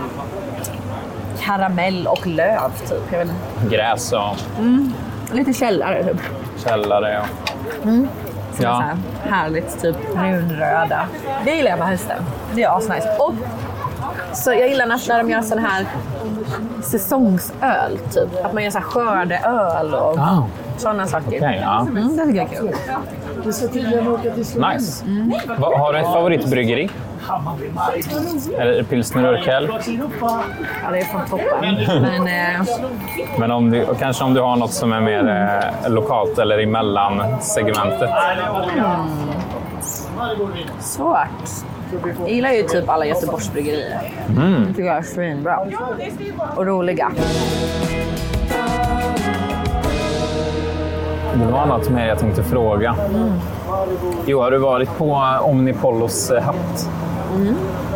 karamell och löv typ. Jag vet inte. Gräs och mm, lite källare typ. Källare, ja. Mm. Som ja. är så här härligt typ brunröda. Det gillar jag på hösten. Det är asnice. Och så jag gillar när de gör sån här säsongsöl typ. Att man gör så här skördeöl och oh. sådana saker. Okay, ja. Mm, det tycker jag är kul. Nice. Mm. Va, har du ett favoritbryggeri? Eller pilsner Urquell? Ja, det är från toppen. Men, eh... Men om du, kanske om du har något som är mer eh, lokalt eller i mellansegmentet? Mm. Svårt. Jag gillar ju typ alla Göteborgsbryggerier. Mm. Jag tycker jag är svinbra. Och roliga. Det var något mer jag tänkte fråga. Mm. Jo, har du varit på Omnipollos hatt? Mm.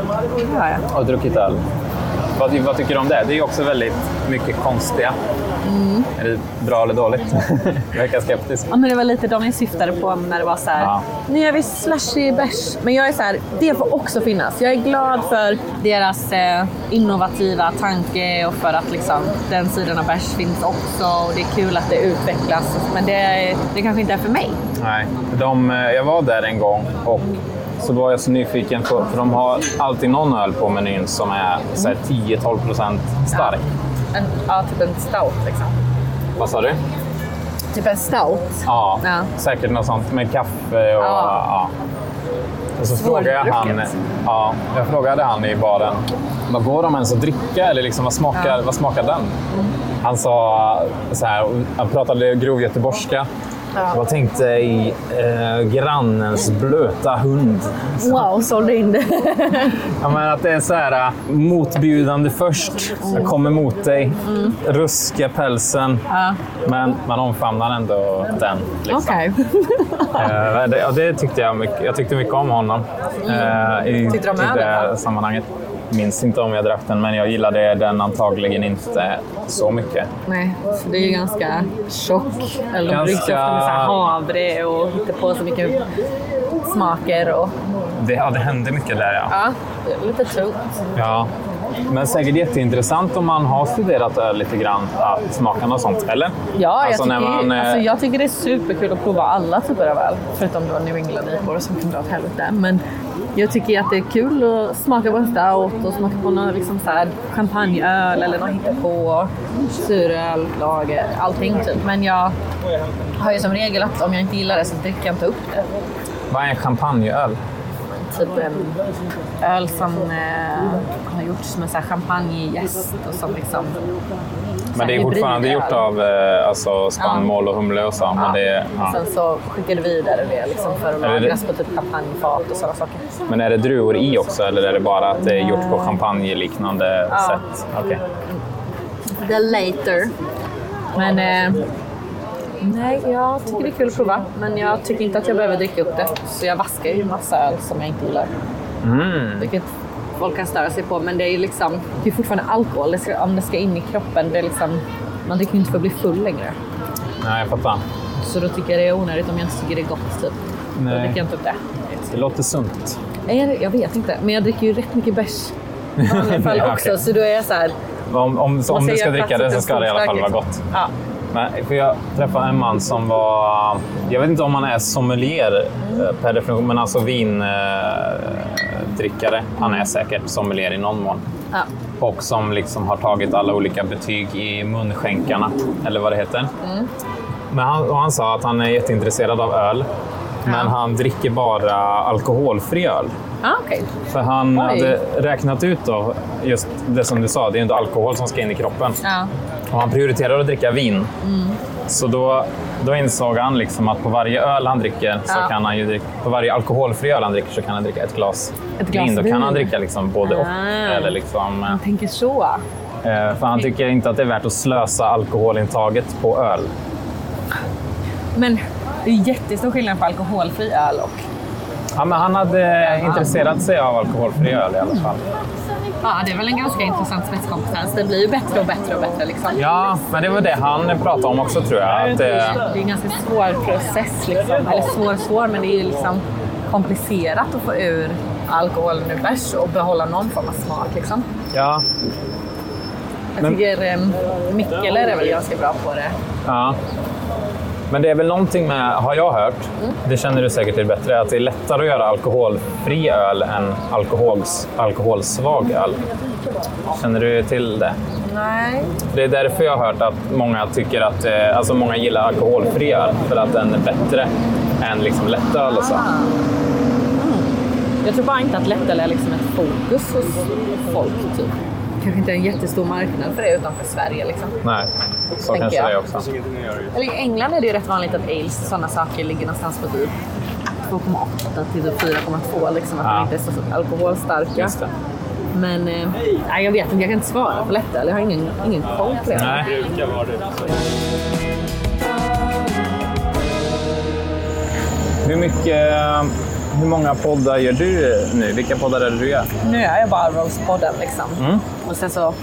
Ja, ja. Och druckit öl? Vad, vad tycker du om det? Det är ju också väldigt mycket konstiga. Mm. Är det bra eller dåligt? Jag verkar skeptisk. Ja, men det var lite de jag syftade på när det var så här. Ja. Nu gör vi slushy bärs. Men jag är så här, det får också finnas. Jag är glad för deras eh, innovativa tanke och för att liksom, den sidan av bärs finns också. Och det är kul att det utvecklas. Men det, det kanske inte är för mig. Nej, de, jag var där en gång och så var jag så nyfiken på, för de har alltid någon öl på menyn som är så här, tio till tolv procent stark. Ja. En, ja, typ en stout liksom. Vad sa du? Typ en stout? Ja, ja. Säkert något sånt med kaffe och... Ja. Ja. Och så frågade jag han, ja, jag frågade han i baren, vad går de ens att dricka? Eller liksom, vad, smakar, ja. vad smakar den? Mm. Han sa så här, han pratade grov göteborgska. Ja. Jag tänkte i eh, grannens blöta hund. Så. Wow, sålde in det. Ja, men att det är så här motbjudande först. Mm. Jag kommer mot dig, mm. ruska pälsen. Ja. Men man omfamnar ändå den. Liksom. Okej. Okay. eh, det, ja, det tyckte jag mycket. Jag tyckte mycket om honom. Eh, I tyckte de i det det sammanhanget. Minns inte om jag drack den, men jag gillade den antagligen inte så mycket. Nej, för det är ju ganska tjock. Eller de brygger ofta med så här havre och hittar på så mycket smaker. Och... Det, ja, det hände mycket där, ja. Ja, lite tungt. Ja, men säkert jätteintressant om man har studerat öl lite grann, att smaken och sånt, eller? Ja, alltså, jag, tycker, när man, alltså, jag tycker det är superkul att prova alla typer av öl. Förutom då New England I P A som kan dra åt helvete. Men jag tycker att det är kul att smaka på en stout och smaka på någon liksom så här champagneöl eller något hitta på suröl, lager, allting typ. Men jag har ju som regel att om jag inte gillar det så dricker jag inte upp det. Vad är en champagneöl? Typ en öl som eh, har gjorts med så här champagnejäst och som liksom... Men det är fortfarande gjort av eh, alltså spannmål och humle och så. Ja. Men det, ja. Och sen så skickar du vidare det liksom för att lagras på typ champagnefat och sådana saker. Men är det druvor i också eller är det bara att det är gjort på champagneliknande ja. sätt? Okay. The later. Men eh, nej, jag tycker det är kul att prova. Men jag tycker inte att jag behöver dricka upp det. Så jag vaskar ju en massa öl som jag inte gillar. Mm. Vilket folk kan störa sig på. Men det är ju liksom, det är fortfarande alkohol. Det ska, om det ska in i kroppen, det är liksom, man dricker inte för att bli full längre. Nej, jag fattar. Så då tycker jag det är onödigt om jag inte tycker det är gott typ. Nej. Då dricker jag inte upp det. Det låter sunt. Nej, jag vet inte. Men jag dricker ju rätt mycket bärs. I alla fall också. Okay. Så då är jag så här... Om, om, om du ska dricka det så ska det i alla fall vara gott. Ja. Men, för jag träffade en man som var... Jag vet inte om han är sommelier mm. per definition, men alltså vindrickare. Han är säkert sommelier i någon mån. Ja. Och som liksom har tagit alla olika betyg i munskänkarna, eller vad det heter. Mm. Men han, och han sa att han är jätteintresserad av öl. Ja. Men han dricker bara alkoholfri öl. Ah, okay. För han Oj. hade räknat ut då, just det som du sa, det är inte alkohol som ska in i kroppen. Ja. Och han prioriterar att dricka vin. Mm. Så då, då insåg han liksom att på varje öl han dricker så ja. kan han ju dricka, på varje alkoholfri öl han dricker så kan han dricka ett glas, ett glas vin. Då vin. kan han dricka liksom både ah. och. Eller liksom, han tänker så. Eh, för han tycker inte att det är värt att slösa alkoholintaget på öl. Men det är jättestor skillnad på alkoholfri öl och... Ja, men han hade ja. intresserat sig av alkoholfri öl i alla fall. Ja, det är väl en ganska intressant spetskompetens. Det blir ju bättre och bättre och bättre liksom. Ja, men det var det han pratade om också, tror jag. Att, det är en ganska svår process liksom. Eller svår, svår, men det är ju liksom komplicerat att få ur alkoholen ur bärs och behålla någon form av smak liksom. Ja. Jag men... tycker um, Mikkeler är väl ganska bra på det. Ja. Men det är väl någonting med, har jag hört, mm. det känner du säkert till bättre, att det är lättare att göra alkoholfri öl än alkohols, alkoholsvag öl. Känner du till det? Nej. Det är därför jag har hört att många tycker att, alltså många gillar alkoholfri öl för att den är bättre än liksom lättöl och så. Mm. Jag tror bara inte att lättöl är liksom ett fokus hos folk typ. Kanske inte en jättestor marknad för det utanför Sverige liksom. Nej, så tänker kanske jag. det är också. Eller i England är det ju rätt vanligt att ales och sådana saker ligger någonstans på typ två komma åtta till typ fyra komma två liksom, att ja. de inte är så alkoholstarka. Just det. Men eh, nej, jag vet inte, jag kan inte svara på lättöl. Jag har ingen, ingen koll på det. Nej. Hur mycket... Hur många poddar gör du nu? Vilka poddar är det du gör? Nu är jag bara Roast-podden liksom. Mm. Och sen så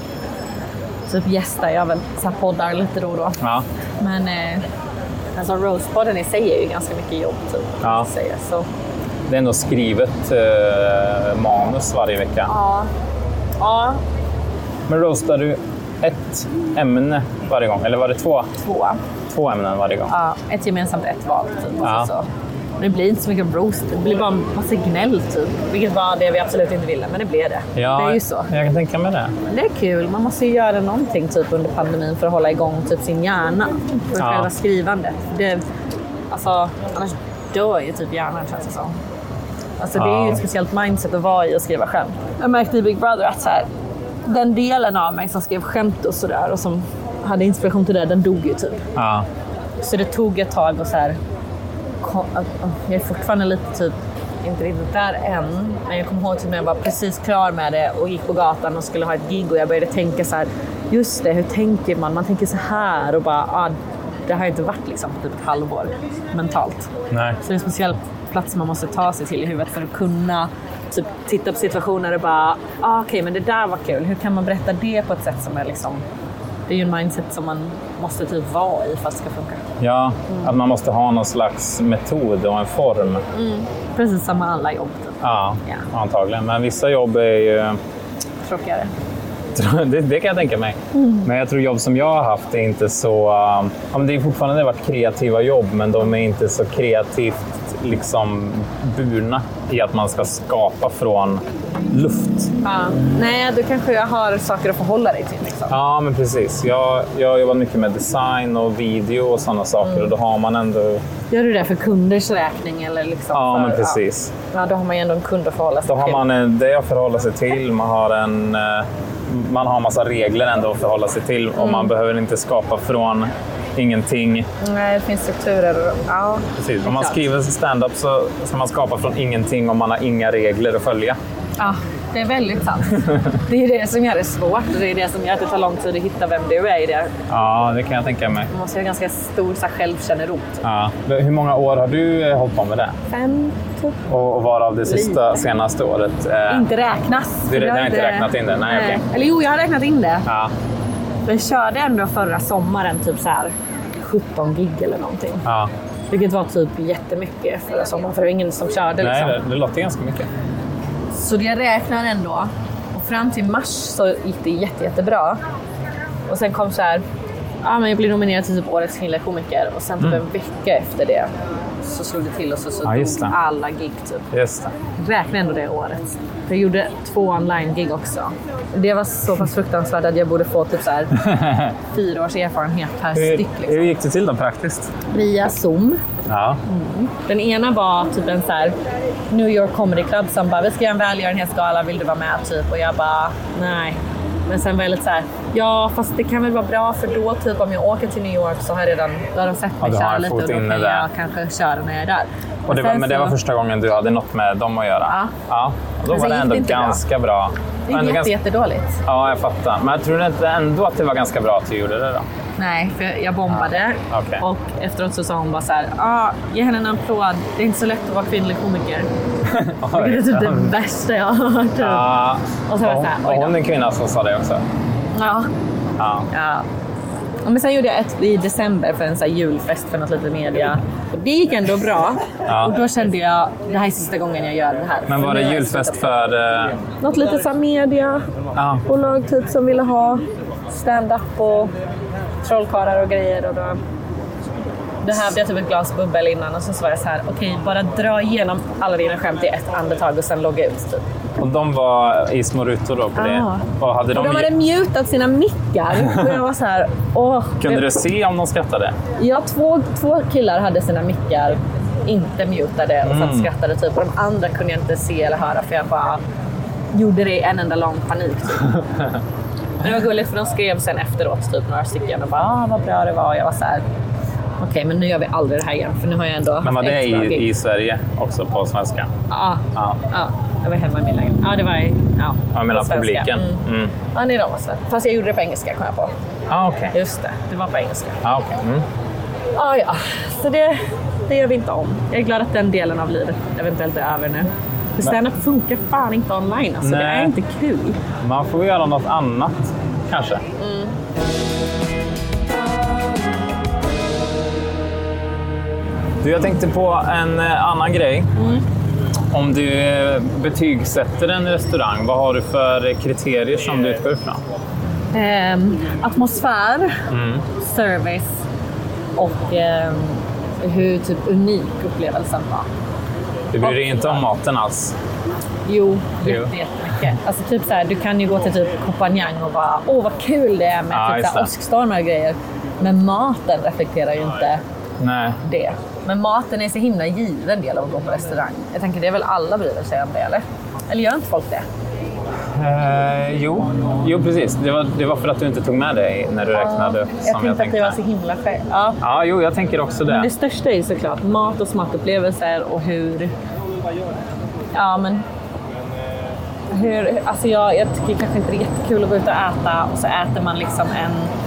typ gästar jag väl så här poddar lite då och då. Ja. Men eh, alltså Roast-podden i sig är ju ganska mycket jobb typ. Ja. Säga. Så. Det är ändå skrivet eh, manus varje vecka. Ja. Ja. Men roastar du ett ämne varje gång? Eller var det två? Två. Två ämnen varje gång? Ja, ett gemensamt, ett val typ. Ja. Så. Det blir inte så mycket roast, det blir bara en massa gnäll typ. Vilket var det vi absolut inte ville, men det blev det. Ja, det är ju så. Jag kan tänka mig det. Men det är kul, man måste ju göra någonting typ under pandemin för att hålla igång typ sin hjärna. För ja. själva skrivandet. Det, alltså, annars dör ju typ hjärnan känns det som. Alltså det är ju ett speciellt mindset att vara i och skriva skämt. Jag märkte i Big Brother att så här, den delen av mig som skrev skämt och sådär och som hade inspiration till det, den dog ju typ. Ja. Så det tog ett tag och så här... Jag är fortfarande lite typ inte riktigt där än, men jag kommer ihåg att jag var precis klar med det och gick på gatan och skulle ha ett gig och jag började tänka så här, just det, hur tänker man? Man tänker så här och bara, ah, det har inte varit liksom typ ett halvår mentalt. Nej. Så det är en speciell plats man måste ta sig till i huvudet för att kunna typ titta på situationer och bara, ah, okej, okay, men det där var kul. Hur kan man berätta det på ett sätt som är liksom, det är ju en mindset som man måste typ vara i för att det ska funka. Ja, mm. att man måste ha någon slags metod och en form. Mm. Precis som med alla jobb. Typ. Ja, ja, antagligen. Men vissa jobb är ju... tråkigare. Det, det kan jag tänka mig. Mm. Men jag tror jobb som jag har haft är inte så... Um, ja, men det är fortfarande varit kreativa jobb, men de är inte så kreativt liksom burna i att man ska skapa från luft. Ja. Nej, då kanske jag har saker att förhålla dig till. Liksom. Ja, men precis. Jag, jag jobbar mycket med design och video och sådana saker. Mm. Och då har man ändå... Gör du det för kunders räkning? Eller liksom ja, för, men precis. Ja. ja, då har man ju ändå en kund att förhålla sig då till. Då har man det att förhålla sig till. Man har en... Man har en massa regler ändå att förhålla sig till. Mm. Och man behöver inte skapa från ingenting. Nej, det finns strukturer. Ja, precis. Om man skriver stand-up så ska man skapa från ingenting om man har inga regler att följa. Ja, det är väldigt sant. Det är det som gör det svårt. Det är det som gör att det tar lång tid att hitta vem du är i det. Ja, det kan jag tänka mig. Man måste ha ganska stor så här, självkännedom. Ja. Hur många år har du hållit på med det? Fem, typ. Och, och varav det sista, Lite. senaste året? Eh... Inte räknas. Du har inte räknat in det? Nej, Nej. Okay. Eller jo, jag har räknat in det. Ja. Jag körde ändå förra sommaren typ så här sjutton gig eller någonting. Ja. Vilket var typ jättemycket förra sommaren. För det var ingen som körde. Nej, liksom. det, det låter ganska mycket. Så jag räknar ändå. Och fram till mars så gick det jätte, jättebra. Och sen kom så här Ja, men jag blev nominerad till typ Årets kvinnliga komiker och sen typ Mm. en vecka efter det så slog det till och så, så Ja, just dog det. alla gig typ. Just det. Räknar ändå det året. Jag gjorde två online-gig också. Det var så pass fruktansvärt att jag borde få typ så här fyra års erfarenhet per Hur, styck. hur Liksom. gick det till då praktiskt? Via Zoom. Ja. Den ena var typ en så här New York Comedy Club som bara, vi ska göra en välgörenhetsgala, vill du vara med typ? Och jag bara, nej. Men sen var jag lite så här, ja fast det kan väl vara bra för då typ om jag åker till New York så har jag redan, då har de sett mig Ja, du har köra en lite fot och då inne kan där. jag kanske köra när jag är där. Och det var, sen men det var så- första gången du hade något med dem att göra? Ja. Ja. Och då Men var sen det gick ändå det inte bra. ganska bra. Det Ändå är ganska... jätte, jättedåligt. Ja, jag fattar. Men jag tror inte ändå att det var ganska bra att du gjorde det då? Nej, för jag bombade. Ja, okej. Och efteråt så sa hon bara så här, ah, ge henne en applåd. Det är inte så lätt att vara kvinnlig komiker. Det är typ det värsta jag har hört. Typ. Ja. Och så var jag Och, så här, och oj hon då. är en kvinna som sa det också? Ja. Ja. Ja. Men sen gjorde jag ett i december för en så här julfest för något lite media. Och det gick ändå bra. Ja. Och då kände jag, det här är sista gången jag gör det här. Men var För det nu har jag julfest slutat. för... eh, Något lite så här media. Ja. Bolag typ som ville ha stand-up och trollkarlar och grejer. Och då, då hade jag typ ett glas bubbel innan och så var jag så här, okej, okay, bara dra igenom alla dina skämt i ett andetag och sen logga ut typ. Och de var i små rutor då på det? Ja. Och hade Och de... de hade mutat sina mickar och jag var så här, åh. Kunde du se om de skrattade? Ja, två, två killar hade sina mickar inte mutade och Mm. satt och skrattade typ. Och de andra kunde jag inte se eller höra för jag bara gjorde det i en enda lång panik typ. Men det var gulligt för de skrev sen efteråt typ några stycken och bara, ah, vad bra det var. Och jag var så här, okej, okay, men nu gör vi aldrig det här igen för nu har jag ändå Men var haft det extra gig. i, i Sverige också på svenska? Ja, Ja. ja, jag var hemma i min lägenhet. Ja, det var i, ja, Jag menar på svenska. publiken. Mm. Mm. Ja, det är de var svenska. Fast jag gjorde det på engelska kom jag på. Ah, okej. Just det, det var på engelska. Ah, okay. Mm. Ah, ja, så det, det gör vi inte om. Jag är glad att den delen av livet eventuellt är över nu. För stand-up funkar fan inte online. Alltså, det Nej. är inte kul. Man får göra något annat, kanske. Mm. Du, jag tänkte på en eh, annan grej. Mm. Om du eh, betygsätter en restaurang, vad har du för kriterier som du utgår ifrån? Ehm, atmosfär, Mm. service och ehm, hur typ unik upplevelsen var. Du bryr dig inte om maten alls? Jo, Jo. jätte- jättemycket. Alltså typ så här, du kan ju gå till typ Kopanjang och bara, åh vad kul det är med Ja, typ just så här det. åskstormar och grejer. Men maten reflekterar ju inte Nej. det. Men maten är så himla given del av att gå på restaurang. Jag tänker det är väl alla bryr sig om det, eller? Eller gör inte folk det? Eh, jo. jo, precis. Det var, det var för att du inte tog med det när du räknade upp. Jag Som tänkte jag att det tänkte. var så himla själv. Ja. Ja, jo, jag tänker också Men det det. största är ju såklart mat och smakupplevelser och hur... Ja, men... Hur, alltså jag, jag tycker kanske inte det är jättekul att gå ut och äta och så äter man liksom en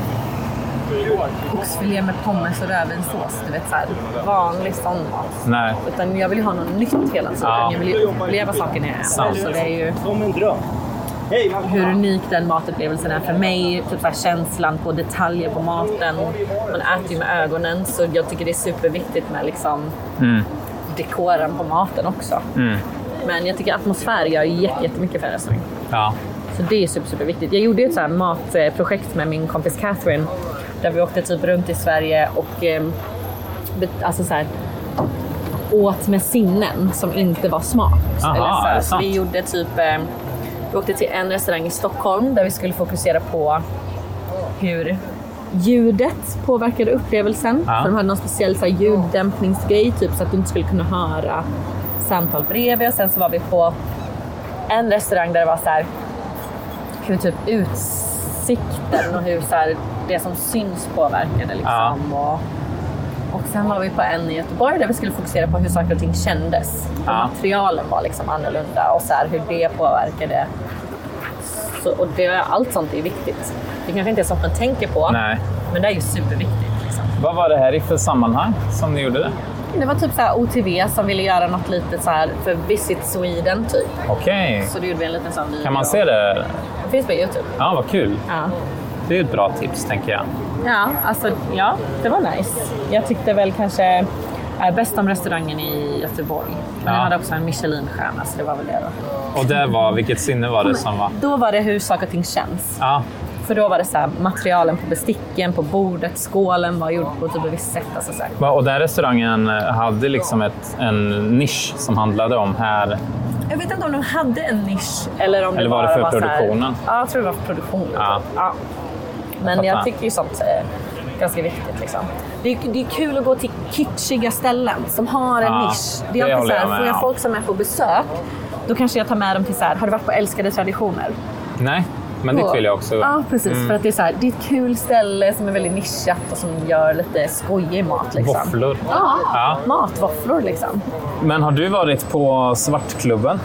oxfilé med pommes och rödvinssås. Du vet, så här vanlig sån mat. Nej. Utan jag vill ju ha något nytt hela tiden. Ja. Jag vill ju uppleva saker när jag äter. Sant. Så det är ju Som en dröm. Hej, hur unik den matupplevelsen är för mig. Typ så här känslan på detaljer på maten. Man äter ju med ögonen. Så jag tycker det är superviktigt med liksom Mm. dekoren på maten också. Mm. Men jag tycker atmosfär gör jätte- jättemycket för en restaurang. Ja. Så det är super, super viktigt. Jag gjorde ett så här matprojekt med min kompis Catherine. Där vi åkte typ runt i Sverige och eh, bet- alltså så här, åt med sinnen som inte var smak. Aha, Eller så, är här, det så sant? vi gjorde typ... Eh, vi åkte till en restaurang i Stockholm där vi skulle fokusera på hur ljudet påverkade upplevelsen. Ja. För de hade någon speciell så här, ljuddämpningsgrej typ, så att du inte skulle kunna höra samtal bredvid. Och sen så var vi på en restaurang där det var så här, hur typ utsikten och hur så här, det som syns påverkade liksom. Ja. Och, och sen var vi på en i Göteborg där vi skulle fokusera på hur saker och ting kändes. Och Ja. materialen var liksom annorlunda och så här, hur det påverkade. Så, och det, allt sånt är viktigt. Det kanske inte är sånt man tänker på, Nej. men det är ju superviktigt. Liksom. Vad var det här i för sammanhang som ni gjorde det? Det var typ så här O T V som ville göra något lite så här för Visit Sweden typ. Okej. Så då gjorde vi en liten sån video. Kan man se det? Det finns på YouTube. Ja, vad kul. Ja. Det är ett bra tips, tänker jag. Ja, alltså ja, det var nice. Jag tyckte väl kanske är bäst om restaurangen i Göteborg. Men Ja. jag hade också en Michelin-stjärna, så det var väl det då. Och det var, vilket sinne var det som var? Då var det hur saker och ting känns. Ja. För då var det så här, materialen på besticken, på bordet, skålen var gjord på typ ett visst sätt. Alltså så här. Och den restaurangen hade liksom ett, en nisch som handlade om här. Jag vet inte om de hade en nisch eller om det eller var bara det för var produktionen? Så här, ja, jag tror det var för produktionen. Ja. Ja. Men jag jag tycker ju sånt är ganska viktigt. Liksom. Det, är, det är kul att gå till kitschiga ställen som har en Ja, nisch. Det är det alltid så här, med, får jag ja. folk som är på besök, då kanske jag tar med dem till så här, har du varit på Älskade traditioner? Nej, men det vill jag också. Ja, precis. Mm. För att det är så här, det är ett kul ställe som är väldigt nischat och som gör lite skojig mat. Liksom. Våfflor. Ja, ja, matvåfflor liksom. Men har du varit på Svartklubben?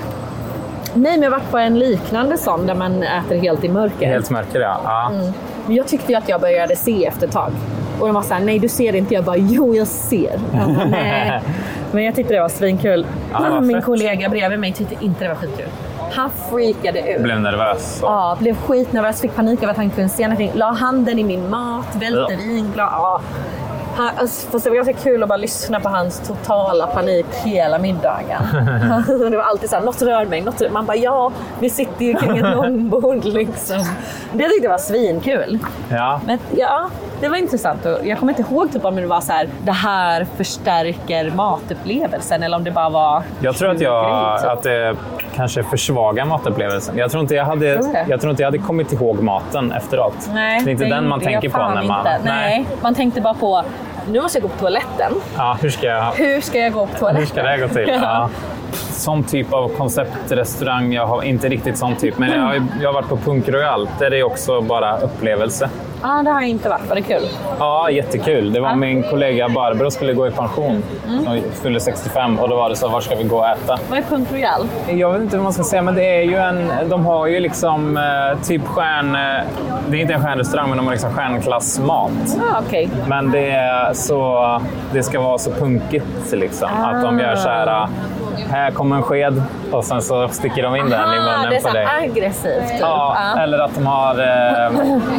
Nej, men jag har varit på en liknande sån där man äter helt i mörker. Helt mörker, ja. ja. Mm. Men jag tyckte ju att jag började se efter ett tag. Och de var så här, nej du ser inte. Jag bara, jo jag ser. Jag bara, nej. Men jag tyckte det var svinkul. Ja, Min fett. kollega bredvid mig tyckte inte det var skitkul. Han freakade ut. Blev nervös. Så. Ja, blev skitnervös. Fick panik över att han kunde se någonting. La handen i min mat, välte vinglas. Ja. Han, alltså, det var ganska kul att bara lyssna på hans totala panik hela middagen. Det var alltid så här, något rör mig. Något rör. Man bara, ja, vi sitter ju kring ett långbord liksom. Det tyckte jag var svinkul. Ja. Men ja, det var intressant. Och jag kommer inte ihåg typ om det var så här, det här förstärker matupplevelsen eller om det bara var... Jag tror att, jag, grej, typ. att det kanske försvagar matupplevelsen. Jag tror inte jag hade, Tror det? jag tror inte jag hade kommit ihåg maten efteråt. Nej, det är inte den man gjorde jag tänker på fan när man... inte. Nej, man tänkte bara på, nu måste jag gå på toaletten. Ja, hur ska jag... Hur ska jag gå på toaletten? Hur ska det gå till? Ja. Sån typ av konceptrestaurang, jag har inte riktigt sån typ. Men jag har, jag har varit på Punk Royal, där det är också bara upplevelse. Ja, ah, det har jag inte varit. Var det kul? Ja, jättekul. Det var Ja. min kollega Barbro skulle gå i pension. Mm. Hon fyllde sextiofem och då var det så, var ska vi gå och äta? Vad är Punk Royal? Jag vet inte vad man ska säga, men det är ju en... De har ju liksom eh, typ stjärn... Eh, det är inte en stjärnrestaurang, men de har liksom stjärnklassmat. Ja, ah, okej. Okay. Men det är så... Det ska vara så punkigt liksom. Ah. Att de gör så här... eh, Här kommer en sked och sen så sticker de in den i munnen det är så på dig. aggressivt typ. Ja, Ah. eller att de har... Eh,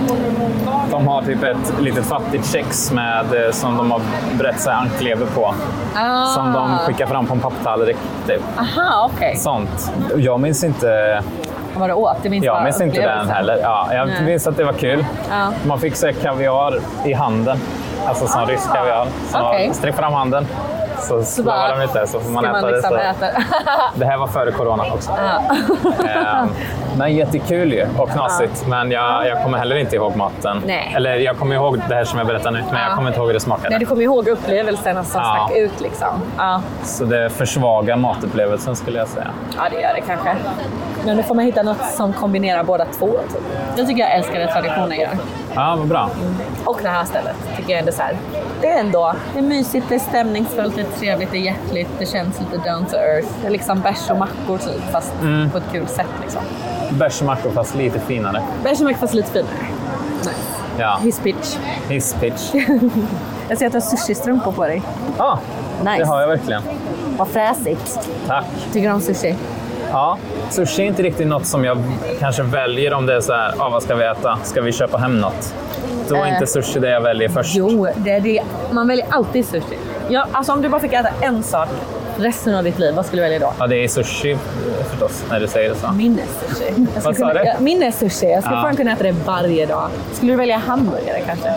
de har typ ett litet fattigt kex med, eh, som de har brett sig anklever på. Ah. Som de skickar fram på en papptallrik. Typ. Aha, okej. Okay. Sånt. Jag minns inte... Vad du åt? Det minns Jag bara minns inte den upplevelsen. heller. Ja, jag Nej. minns att det var kul. Ja. Man fick så här kaviar i handen. Alltså som Ah. rysk kaviar. Så Okej. man sträck fram handen. Så slavar de lite så får man ska äta man det. liksom Så. äta. Det här var före corona också. Ja. Ehm, men jättekul ju och knasigt. Men jag, jag kommer heller inte ihåg maten. Nej. Eller jag kommer ihåg det här som jag berättar nu. Men Ja. jag kommer inte ihåg hur det smakade. Nej, du kommer ihåg upplevelsen som Ja. stack ut liksom. Ja. Så det försvagar matupplevelsen skulle jag säga. Ja, det gör det kanske. Men då får man hitta något som kombinerar båda två. Typ. Jag tycker jag älskar det traditionen gör. Ja, vad bra. Och det här stället tycker jag ändå så här. Det är ändå det är mysigt, det är stämningsfullt, det är trevligt, det är hjärtligt, det känns lite down to earth. Det är liksom bärs och mackor typ, fast Mm. på ett kul sätt liksom. Bärs och mackor fast lite finare. Bärs och mackor fast lite finare. Nice. Ja, His pitch. his pitch. Jag ser att du har sushi-strumpor på dig. Ja, Nice. det har jag verkligen. Vad fräsigt. Tack. Tycker du om sushi? Ja, sushi är inte riktigt något som jag kanske väljer om det är så här, ah, vad ska vi äta? Ska vi köpa hem något? Då är Eh. inte sushi det jag väljer först. Jo, det är det. Man väljer alltid sushi. Ja, alltså om du bara fick äta en sak resten av ditt liv, vad skulle du välja då? Ja, det är sushi förstås, när du säger det så. Min är sushi. Jag Vad sa kunna, du? ja, min är sushi. Jag skulle Ja. fan kunna äta det varje dag. Skulle du välja hamburgare kanske?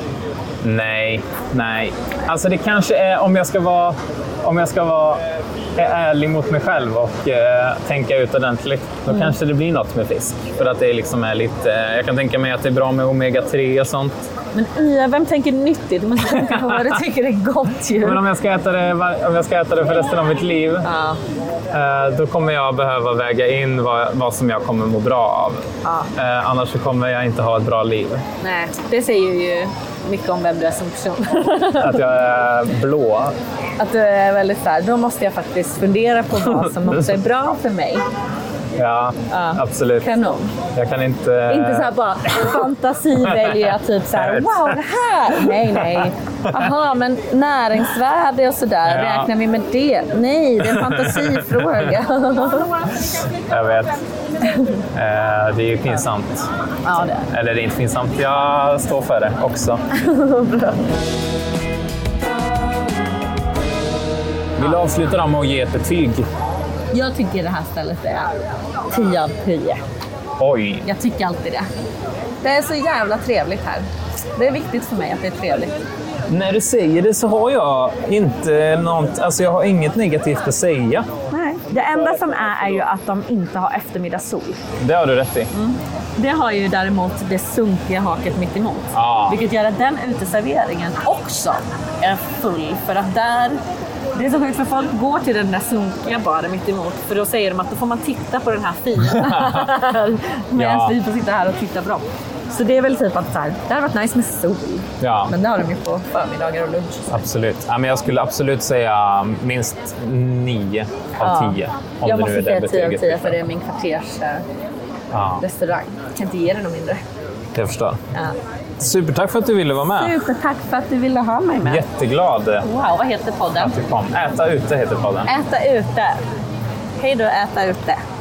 Nej, nej. Alltså det kanske är, om jag ska vara, om jag ska vara ärlig mot mig själv och eh, tänka ut ordentligt, då Mm. kanske det blir något med fisk. För att det liksom är lite, eh, jag kan tänka mig att det är bra med omega tre och sånt. Men Ia, vem tänker nyttigt? Du måste tänka på vad du tycker är gott ju. Men om jag ska äta det, om jag ska äta det för resten av mitt liv, Ja. eh, då kommer jag behöva väga in vad, vad som jag kommer må bra av. Ja. Eh, annars så kommer jag inte ha ett bra liv. Nej, det säger ju mycket om vem du är som person. Att jag är blå. Att du är väldigt så här, då måste jag faktiskt fundera på vad som också är bra för mig. Ja, Ja. absolut. Kanon. Jag kan inte... Inte så här bara fantasi välja typ så här, wow det här. Nej, nej. Aha, men näringsvärde och sådär, Ja. räknar vi med det? Nej, det är en fantasifråga. Jag vet. Eh, det är ju pinsamt. Ja, det är. Eller det är inte pinsamt. Jag står för det också. Vill du avsluta med att ge ett betyg? Jag tycker det här stället är tio av tio. Oj. Jag tycker alltid det. Det är så jävla trevligt här. Det är viktigt för mig att det är trevligt. När du säger det så har jag inte något, alltså jag har inget negativt att säga. Nej. Det enda som är är ju att de inte har eftermiddagssol. Det har du rätt i. Mm. Det har ju däremot det sunkiga haket mitt emot. Ah. Vilket gör att den uteserveringen också är full. För att där, det är så sjukt för folk går till den där sunkiga baren mitt emot. För då säger de att då får man titta på den här fina. Medan Ja. vi får sitta här och titta på dem. Så det är väl typ att så här, det har varit nice med sol. Ja. Men det har de ju på förmiddagar och lunch. Absolut. Ja, men jag skulle absolut säga minst nio av tio. Om Jag det nu måste är det säga tio av betyget. tio för det är min kvarters eh, Ja, restaurang. Jag kan inte ge det något mindre. jag förstår. Ja. Supertack för att du ville vara med. Supertack för att du ville ha mig med. Jätteglad Wow, vad heter podden? att du kom. Äta ute heter podden. Äta ute. Hej då, äta ute.